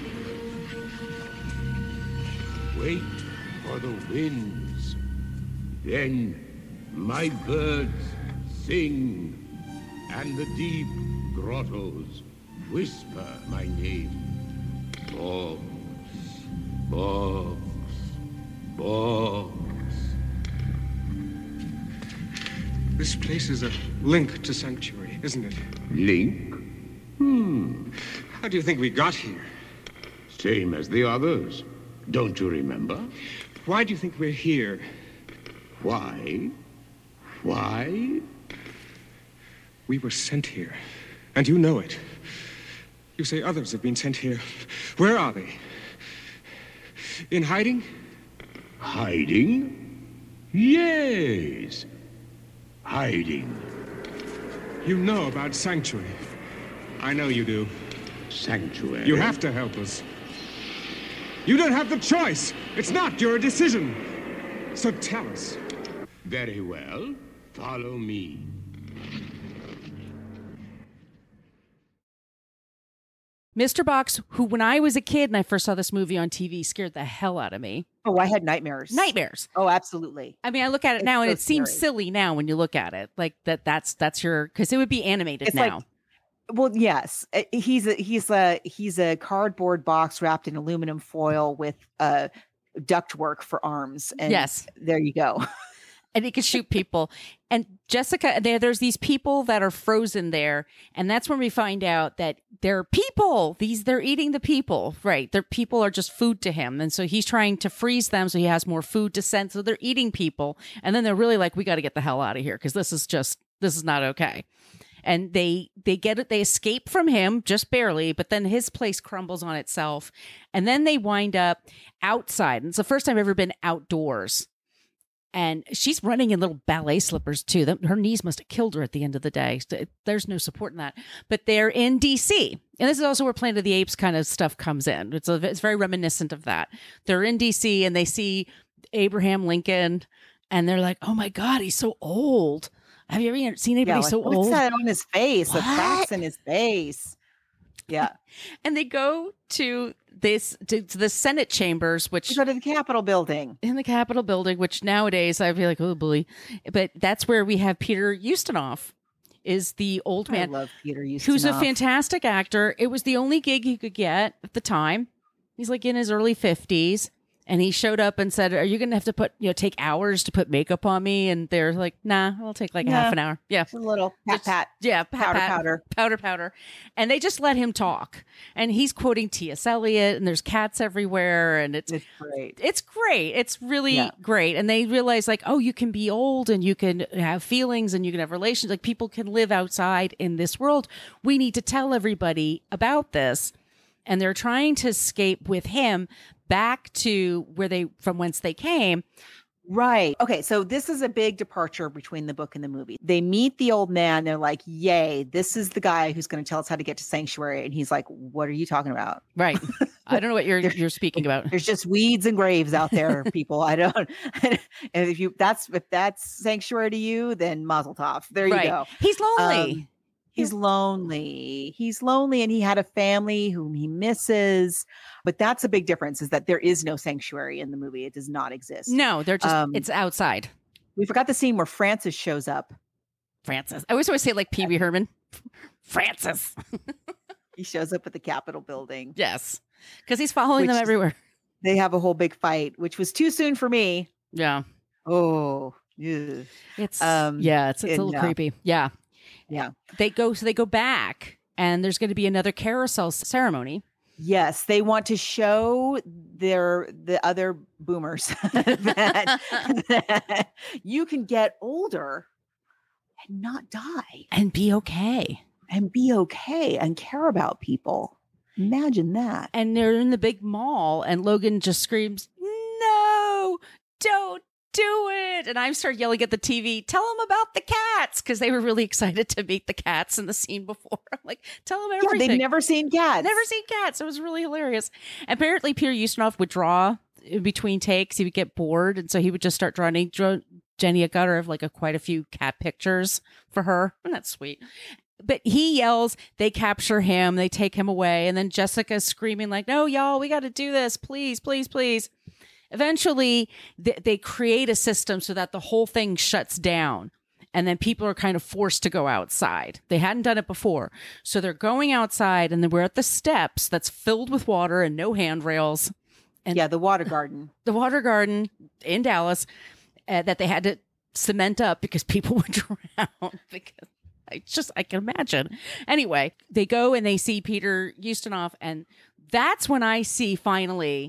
Wait for the winds. Then my birds sing, and the deep grottos whisper my name. Boggs, Boggs, Boggs. This place is a link to Sanctuary, isn't it? Link? How do you think we got here? Same as the others. Don't you remember? Why do you think we're here? Why? Why? We were sent here, and you know it. You say others have been sent here. Where are they? In hiding? Hiding? Yes. Hiding. You know about Sanctuary. I know you do. Sanctuary? You have to help us. You don't have the choice. It's not your decision. So tell us. Very well. Follow me. Mr. Box, who when I was a kid and I first saw this movie on TV, scared the hell out of me. Oh, I had nightmares. Nightmares. Oh, absolutely. I mean, I look at it now and it seems scary. silly now when you look at it. Like that's your, because it would be animated It's now. like, well, yes. He's a cardboard box wrapped in aluminum foil with ductwork for arms. And yes. There you go. And he could shoot people. And Jessica, there's these people that are frozen there. And that's when we find out that they're people. They're eating the people, right? Their people are just food to him. And so he's trying to freeze them so he has more food to send. So they're eating people. And then they're really like, we got to get the hell out of here because this is not okay. And they escape from him just barely, but then his place crumbles on itself. And then they wind up outside. And it's the first time I've ever been outdoors. And she's running in little ballet slippers, too. Her knees must have killed her at the end of the day. There's no support in that. But they're in D.C. And this is also where Planet of the Apes kind of stuff comes in. It's very reminiscent of that. They're in D.C. and they see Abraham Lincoln. And they're like, oh, my God, he's so old. Have you ever seen anybody so old? What's that on his face? The cracks in his face. Yeah. And they go to the Senate chambers, which you go to the Capitol building. In the Capitol building, which nowadays I feel like, oh boy. But that's where we have Peter Ustinov is the old man. I love Peter Ustinov. Who's a fantastic actor. It was the only gig he could get at the time. He's like in his early 50s. And he showed up and said, "Are you going to have to take hours to put makeup on me?" And they're like, "Nah, it'll take like half an hour." Yeah. Just a little pat. Yeah. Powder. And they just let him talk. And he's quoting T.S. Eliot, and there's cats everywhere. And it's great. It's great. It's really great. And they realize like, oh, you can be old and you can have feelings and you can have relations. Like people can live outside in this world. We need to tell everybody about this. And they're trying to escape with him back to from whence they came. Right. Okay. So this is a big departure between the book and the movie. They meet the old man. They're like, yay, this is the guy who's going to tell us how to get to Sanctuary. And he's like, what are you talking about? Right. I don't know what you're speaking about. There's just weeds and graves out there, people. I don't. And if that's Sanctuary to you, then Mazel Tov. There you go. He's lonely. He's lonely. He's lonely, and he had a family whom he misses. But that's a big difference, is that there is no sanctuary in the movie. It does not exist. No, they're just, it's outside. We forgot the scene where Francis shows up. Francis. I always say it like Pee Wee Herman. Francis. He shows up at the Capitol building. Yes. Because he's following them everywhere. They have a whole big fight, which was too soon for me. Yeah. Oh, yeah. It's a little creepy. Yeah. Yeah. They go back, and there's going to be another carousel ceremony. Yes, they want to show the other boomers that you can get older and not die and be okay and care about people. Imagine that. And they're in the big mall, and Logan just screams, "No, don't do it!" And I started yelling at the TV, "Tell them about the cats," because they were really excited to meet the cats in the scene before. I'm like, tell them everything. Yeah, they've never seen cats. It was really hilarious. Apparently, Peter Ustinov would draw in between takes. He would get bored, and so he would just start drawing. Jenny got her like quite a few cat pictures for her, and that's sweet. But he yells, they capture him, they take him away, and then Jessica's screaming like, "No, y'all, we got to do this, please, please, please." Eventually, they create a system so that the whole thing shuts down, and then people are kind of forced to go outside. They hadn't done it before. So they're going outside, and then we're at the steps that's filled with water and no handrails. And the water garden. The water garden in Dallas that they had to cement up because people would drown. Because I can imagine. Anyway, they go and they see Peter Ustinov, and that's when I see finally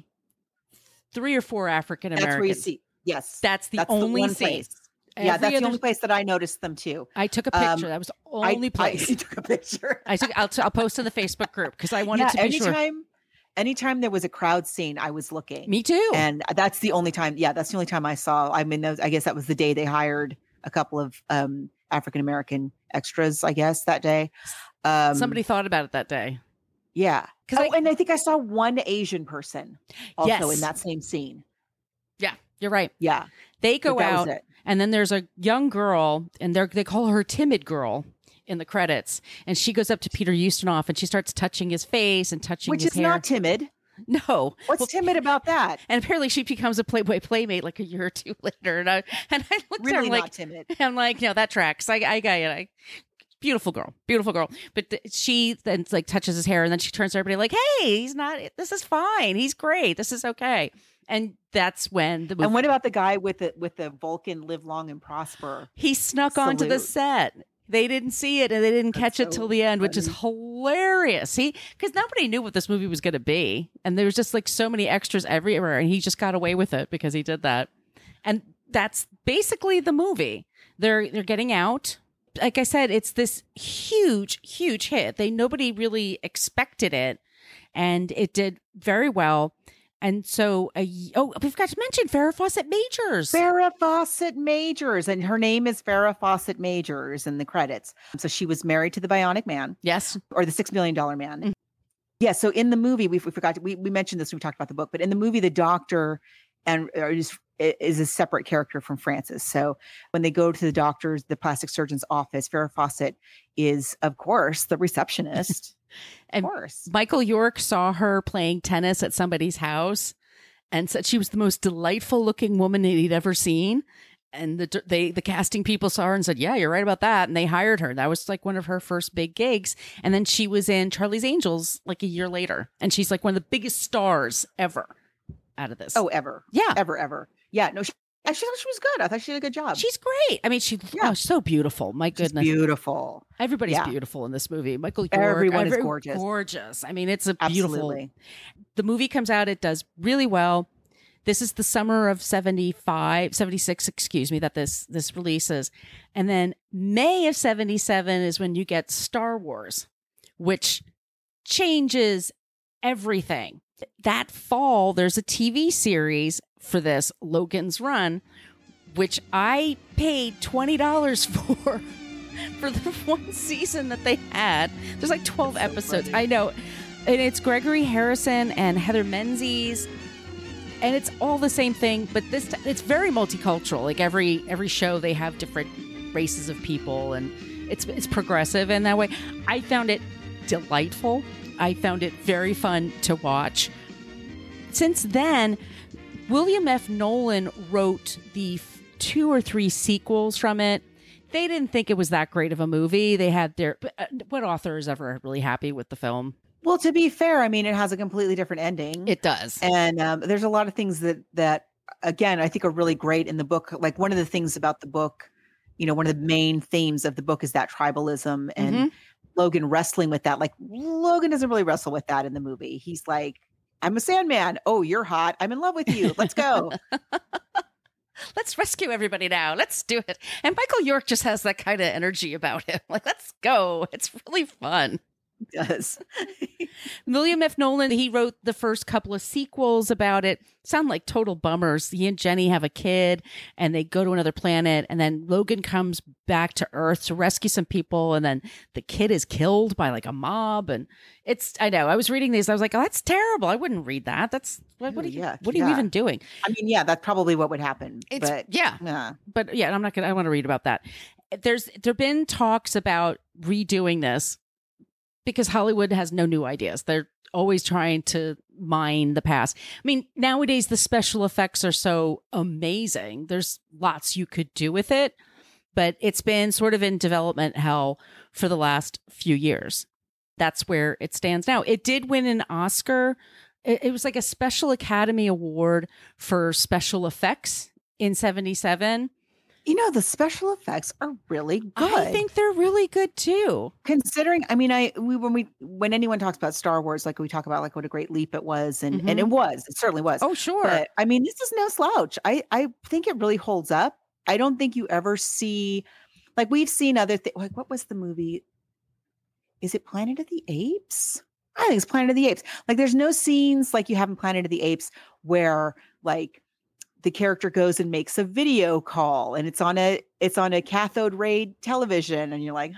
3 or 4 African Americans. That's where you see. Yes. That's the only place. Yeah, that's the only place that I noticed them too. I took a picture. That was the only place. You took a picture. I'll post in the Facebook group because I wanted to be sure. Anytime there was a crowd scene, I was looking. Me too. And that's the only time. Yeah, that's the only time I saw. I mean, I guess that was the day they hired a couple of African American extras. I guess that day. Somebody thought about it that day. Yeah. And I think I saw one Asian person also in that same scene. Yeah, you're right. Yeah. They go out, and then there's a young girl, and they call her Timid Girl in the credits. And she goes up to Peter Ustinov, and she starts touching his face and touching his hair. Which is not timid. No. What's timid about that? And apparently she becomes a Playboy Playmate like a year or two later. And I looked really at her like, not timid. I'm like, no, that tracks. I got it. Beautiful girl. But she then like touches his hair, and then she turns to everybody like, "Hey, he's not, this is fine. He's great. This is okay." And that's when the movie. And what about the guy with the Vulcan "Live Long and Prosper"? He snuck onto the set. They didn't see it, and they didn't catch it till the end, which is hilarious. Because nobody knew what this movie was going to be, and there was just like so many extras everywhere, and he just got away with it because he did that. And that's basically the movie. They're getting out. Like I said, it's this huge, huge hit. Nobody really expected it, and it did very well. And so, we've got to mention Farrah Fawcett Majors. Farrah Fawcett Majors, and her name is Farrah Fawcett Majors in the credits. So she was married to the Bionic Man. Yes. Or the $6 Million Man. Mm-hmm. Yeah, so in the movie, we forgot, we mentioned this when we talked about the book, but in the movie, the doctor is a separate character from Francis. So when they go to the doctor's, the plastic surgeon's office, Farrah Fawcett is, of course, the receptionist. And of course. Michael York saw her playing tennis at somebody's house and said she was the most delightful looking woman he'd ever seen. And the casting people saw her and said, yeah, you're right about that. And they hired her. That was like one of her first big gigs. And then she was in Charlie's Angels like a year later. And she's like one of the biggest stars ever out of this. Oh, ever. Yeah. Ever. Yeah. No, I thought she was good. I thought she did a good job. She's great. I mean, she's so beautiful. My goodness. She's beautiful. Everybody's beautiful in this movie. Michael York. Everyone is gorgeous. Gorgeous. I mean, it's a beautiful. Absolutely. The movie comes out. It does really well. This is the summer of 76, excuse me, that this releases. And then May of 77 is when you get Star Wars, which changes everything. That fall, there's a TV series for this, Logan's Run, which I paid $20 for the one season that they had. There's like 12 episodes. I know. And it's Gregory Harrison and Heather Menzies. And it's all the same thing, but it's very multicultural. Like every show, they have different races of people, and it's progressive in that way. I found it delightful. I found it very fun to watch. Since then, William F. Nolan wrote the 2 or 3 sequels from it. They didn't think it was that great of a movie. They had what author is ever really happy with the film? Well, to be fair, I mean, it has a completely different ending. It does. And there's a lot of things that, again, I think are really great in the book. Like one of the things about the book, one of the main themes of the book is that tribalism and Logan wrestling with that. Like Logan doesn't really wrestle with that in the movie. He's like, I'm a Sandman. Oh, you're hot. I'm in love with you. Let's go. Let's rescue everybody now. Let's do it. And Michael York just has that kind of energy about him. Like, let's go. It's really fun. Does. William F. Nolan, he wrote the first couple of sequels about it. Sound like total bummers. He and Jenny have a kid and they go to another planet, and then Logan comes back to Earth to rescue some people, and then the kid is killed by like a mob. And I know, I was reading these, I was like, oh, that's terrible. I wouldn't read that. That's what are you even doing? I mean, yeah, that's probably what would happen. But I'm not gonna, I want to read about that. There've been talks about redoing this, because Hollywood has no new ideas. They're always trying to mine the past. I mean, nowadays the special effects are so amazing. There's lots you could do with it, but it's been sort of in development hell for the last few years. That's where it stands now. It did win an Oscar. It was like a Special Academy Award for special effects in 77. The special effects are really good. I think they're really good too. Considering, I mean, when anyone talks about Star Wars, like we talk about like what a great leap it was, and it certainly was. Oh, sure. But I mean, this is no slouch. I think it really holds up. I don't think you ever see, like we've seen other things. Like what was the movie? Is it Planet of the Apes? I think it's Planet of the Apes. Like there's no scenes like you have in Planet of the Apes where like the character goes and makes a video call and it's on a cathode ray television and you're like,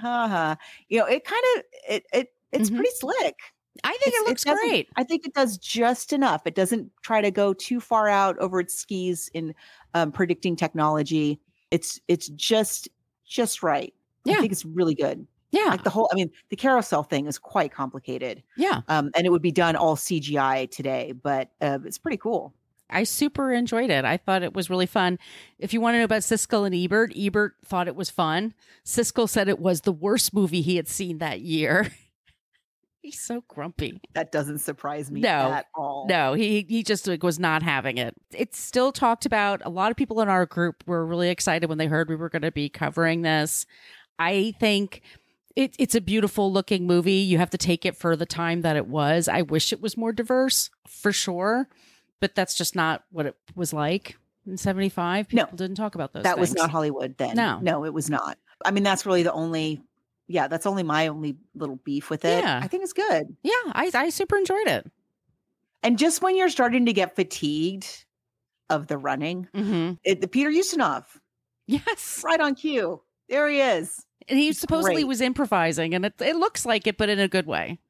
it kind of, it's pretty slick. I think it looks great. I think it does just enough. It doesn't try to go too far out over its skis in predicting technology. It's just right. Yeah. I think it's really good. Yeah. Like the carousel thing is quite complicated. Yeah. And it would be done all CGI today, but it's pretty cool. I super enjoyed it. I thought it was really fun. If you want to know about Siskel and Ebert thought it was fun. Siskel said it was the worst movie he had seen that year. He's so grumpy. That doesn't surprise me at all. No, he just was not having it. It's still talked about. A lot of people in our group were really excited when they heard we were going to be covering this. I think it's a beautiful looking movie. You have to take it for the time that it was. I wish it was more diverse, for sure. But that's just not what it was like in 75. People didn't talk about those things. That was not Hollywood then. No, it was not. I mean, that's really that's only my only little beef with it. Yeah. I think it's good. Yeah, I super enjoyed it. And just when you're starting to get fatigued of the running, the Peter Ustinov. Yes. Right on cue. There he is. And he supposedly was improvising, and it looks like it, but in a good way.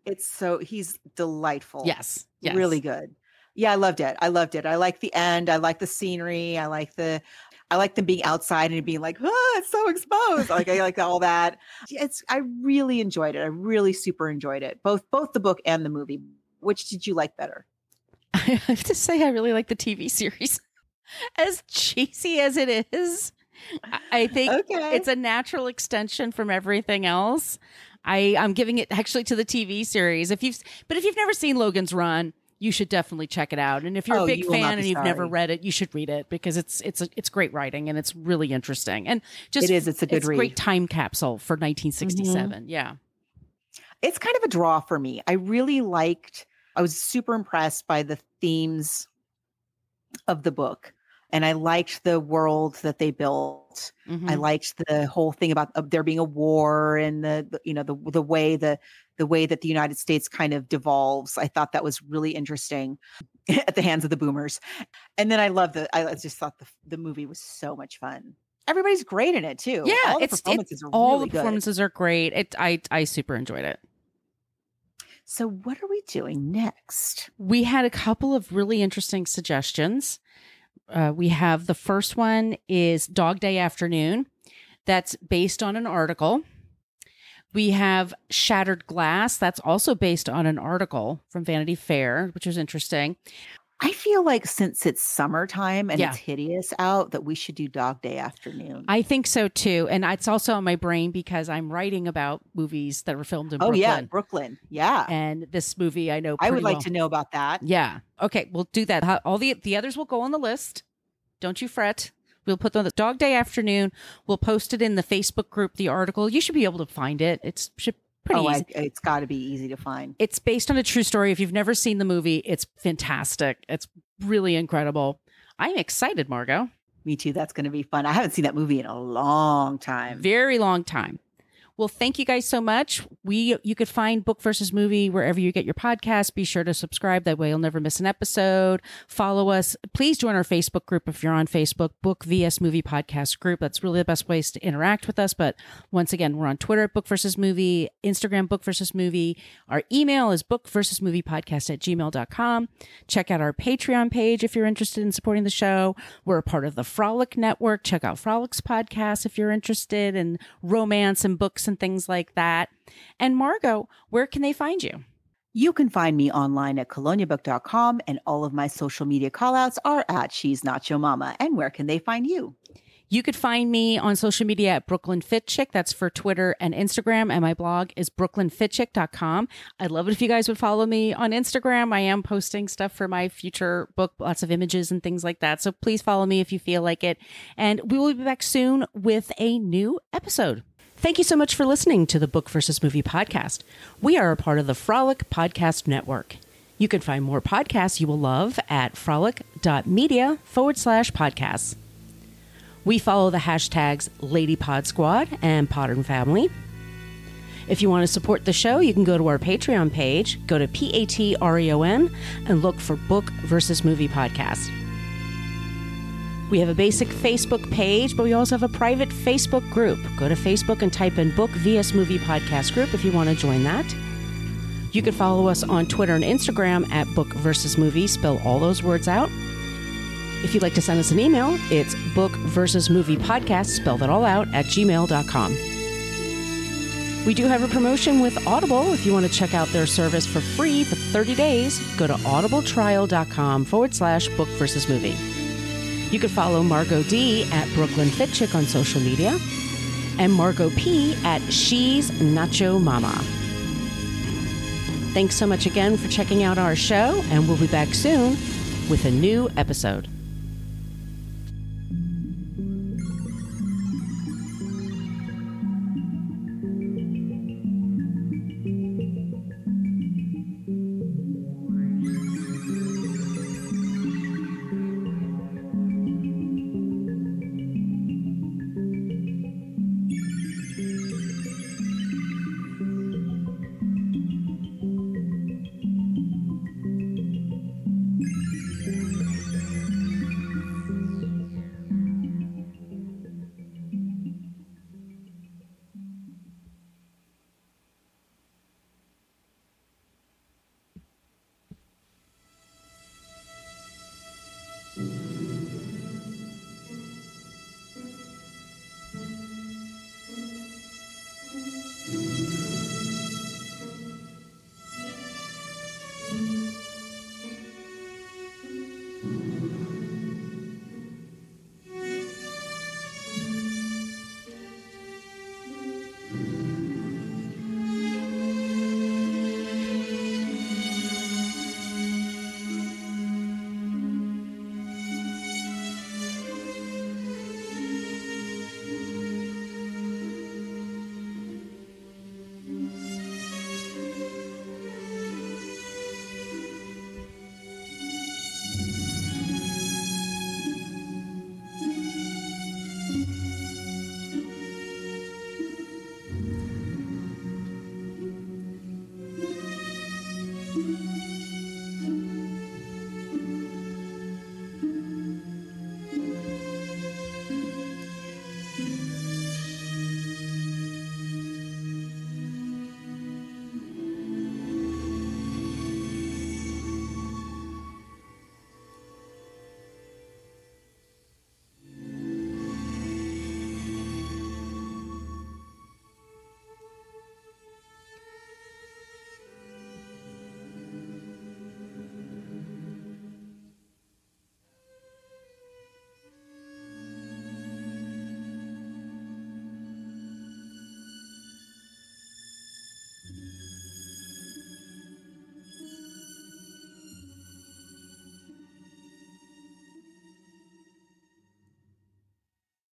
He's delightful. Yes. Really good. Yeah, I loved it. I like the end. I like the scenery. I like them being outside and being like, it's so exposed. I like all that. I really enjoyed it. I really super enjoyed it. Both the book and the movie. Which did you like better? I have to say I really like the TV series. As cheesy as it is, I think Okay. it's a natural extension from everything else. I'm giving it actually to the TV series. If you've never seen Logan's Run, you should definitely check it out. And if you're a big you will not fan be and you've never sorry. read it, you should read it because it's great writing and it's really interesting. And just It is. It's a good read. great time capsule for 1967. Yeah. It's kind of a draw for me. I was super impressed by the themes of the book. And I liked the world that they built. Mhm. I liked the whole thing about there being a war and the way that the United States kind of devolves. I thought that was really interesting at the hands of the boomers. And then I just thought the movie was so much fun. Everybody's great in it too. Yeah, all the performances are all really the performances are great. I super enjoyed it. good. So what are we doing next? We had a couple of really interesting suggestions. We have the first one is Dog Day Afternoon. That's based on an article. We have Shattered Glass. That's also based on an article from Vanity Fair, which was interesting. I feel like since it's summertime and Yeah. it's hideous out, that we should do Dog Day Afternoon. I think so too. And it's also on my brain because I'm writing about movies that were filmed in Oh Brooklyn. yeah, Brooklyn. Yeah. And this movie I know I would pretty like well. to know about that. Yeah. Okay, we'll do that. All the others will go on the list. Don't you fret. We'll put the Dog Day Afternoon. We'll post it in the Facebook group, the article. You should be able to find it. It's pretty easy. It's got to be easy to find. It's based on a true story. If you've never seen the movie, it's fantastic. It's really incredible. I'm excited, Margot. Me too. That's going to be fun. I haven't seen that movie in a long time. Very long time. Well, thank you guys so much. You could find Book versus Movie wherever you get your podcast. Be sure to subscribe. That way you'll never miss an episode. Follow us. Please join our Facebook group if you're on Facebook, Book vs Movie Podcast Group. That's really the best place to interact with us. But once again, we're on Twitter at Book versus Movie, Instagram, Book versus Movie. Our email is bookversusmoviepodcast@gmail.com. Check out our Patreon page if you're interested in supporting the show. We're a part of the Frolic Network. Check out Frolic's podcast if you're interested in romance and books and things like that. And Margot, where can they find you? You can find me online at coloniabook.com, and all of my social media callouts are at She's Not Your Mama. And where can they find you? You could find me on social media at Brooklyn Fit Chick. That's for Twitter and Instagram. And my blog is brooklynfitchick.com. I'd love it if you guys would follow me on Instagram. I am posting stuff for my future book, lots of images and things like that. So please follow me if you feel like it. And we will be back soon with a new episode. Thank you so much for listening to the Book versus Movie podcast. We are a part of the Frolic Podcast Network. You can find more podcasts you will love at frolic.media/podcasts. We follow the hashtags LadyPodSquad and Podern Family. If you want to support the show, you can go to our Patreon page, go to Patreon, and look for Book versus Movie Podcast. We have a basic Facebook page, but we also have a private Facebook group. Go to Facebook and type in Book vs Movie Podcast Group if you want to join that. You can follow us on Twitter and Instagram at Book versus Movie. Spell all those words out. If you'd like to send us an email, it's bookversusmoviepodcast, spell that all out, @gmail.com. We do have a promotion with Audible. If you want to check out their service for free for 30 days, go to audibletrial.com/bookversusmovie. You can follow Margot D at Brooklyn Fit Chick on social media and Margot P at She's Nacho Mama. Thanks so much again for checking out our show, and we'll be back soon with a new episode.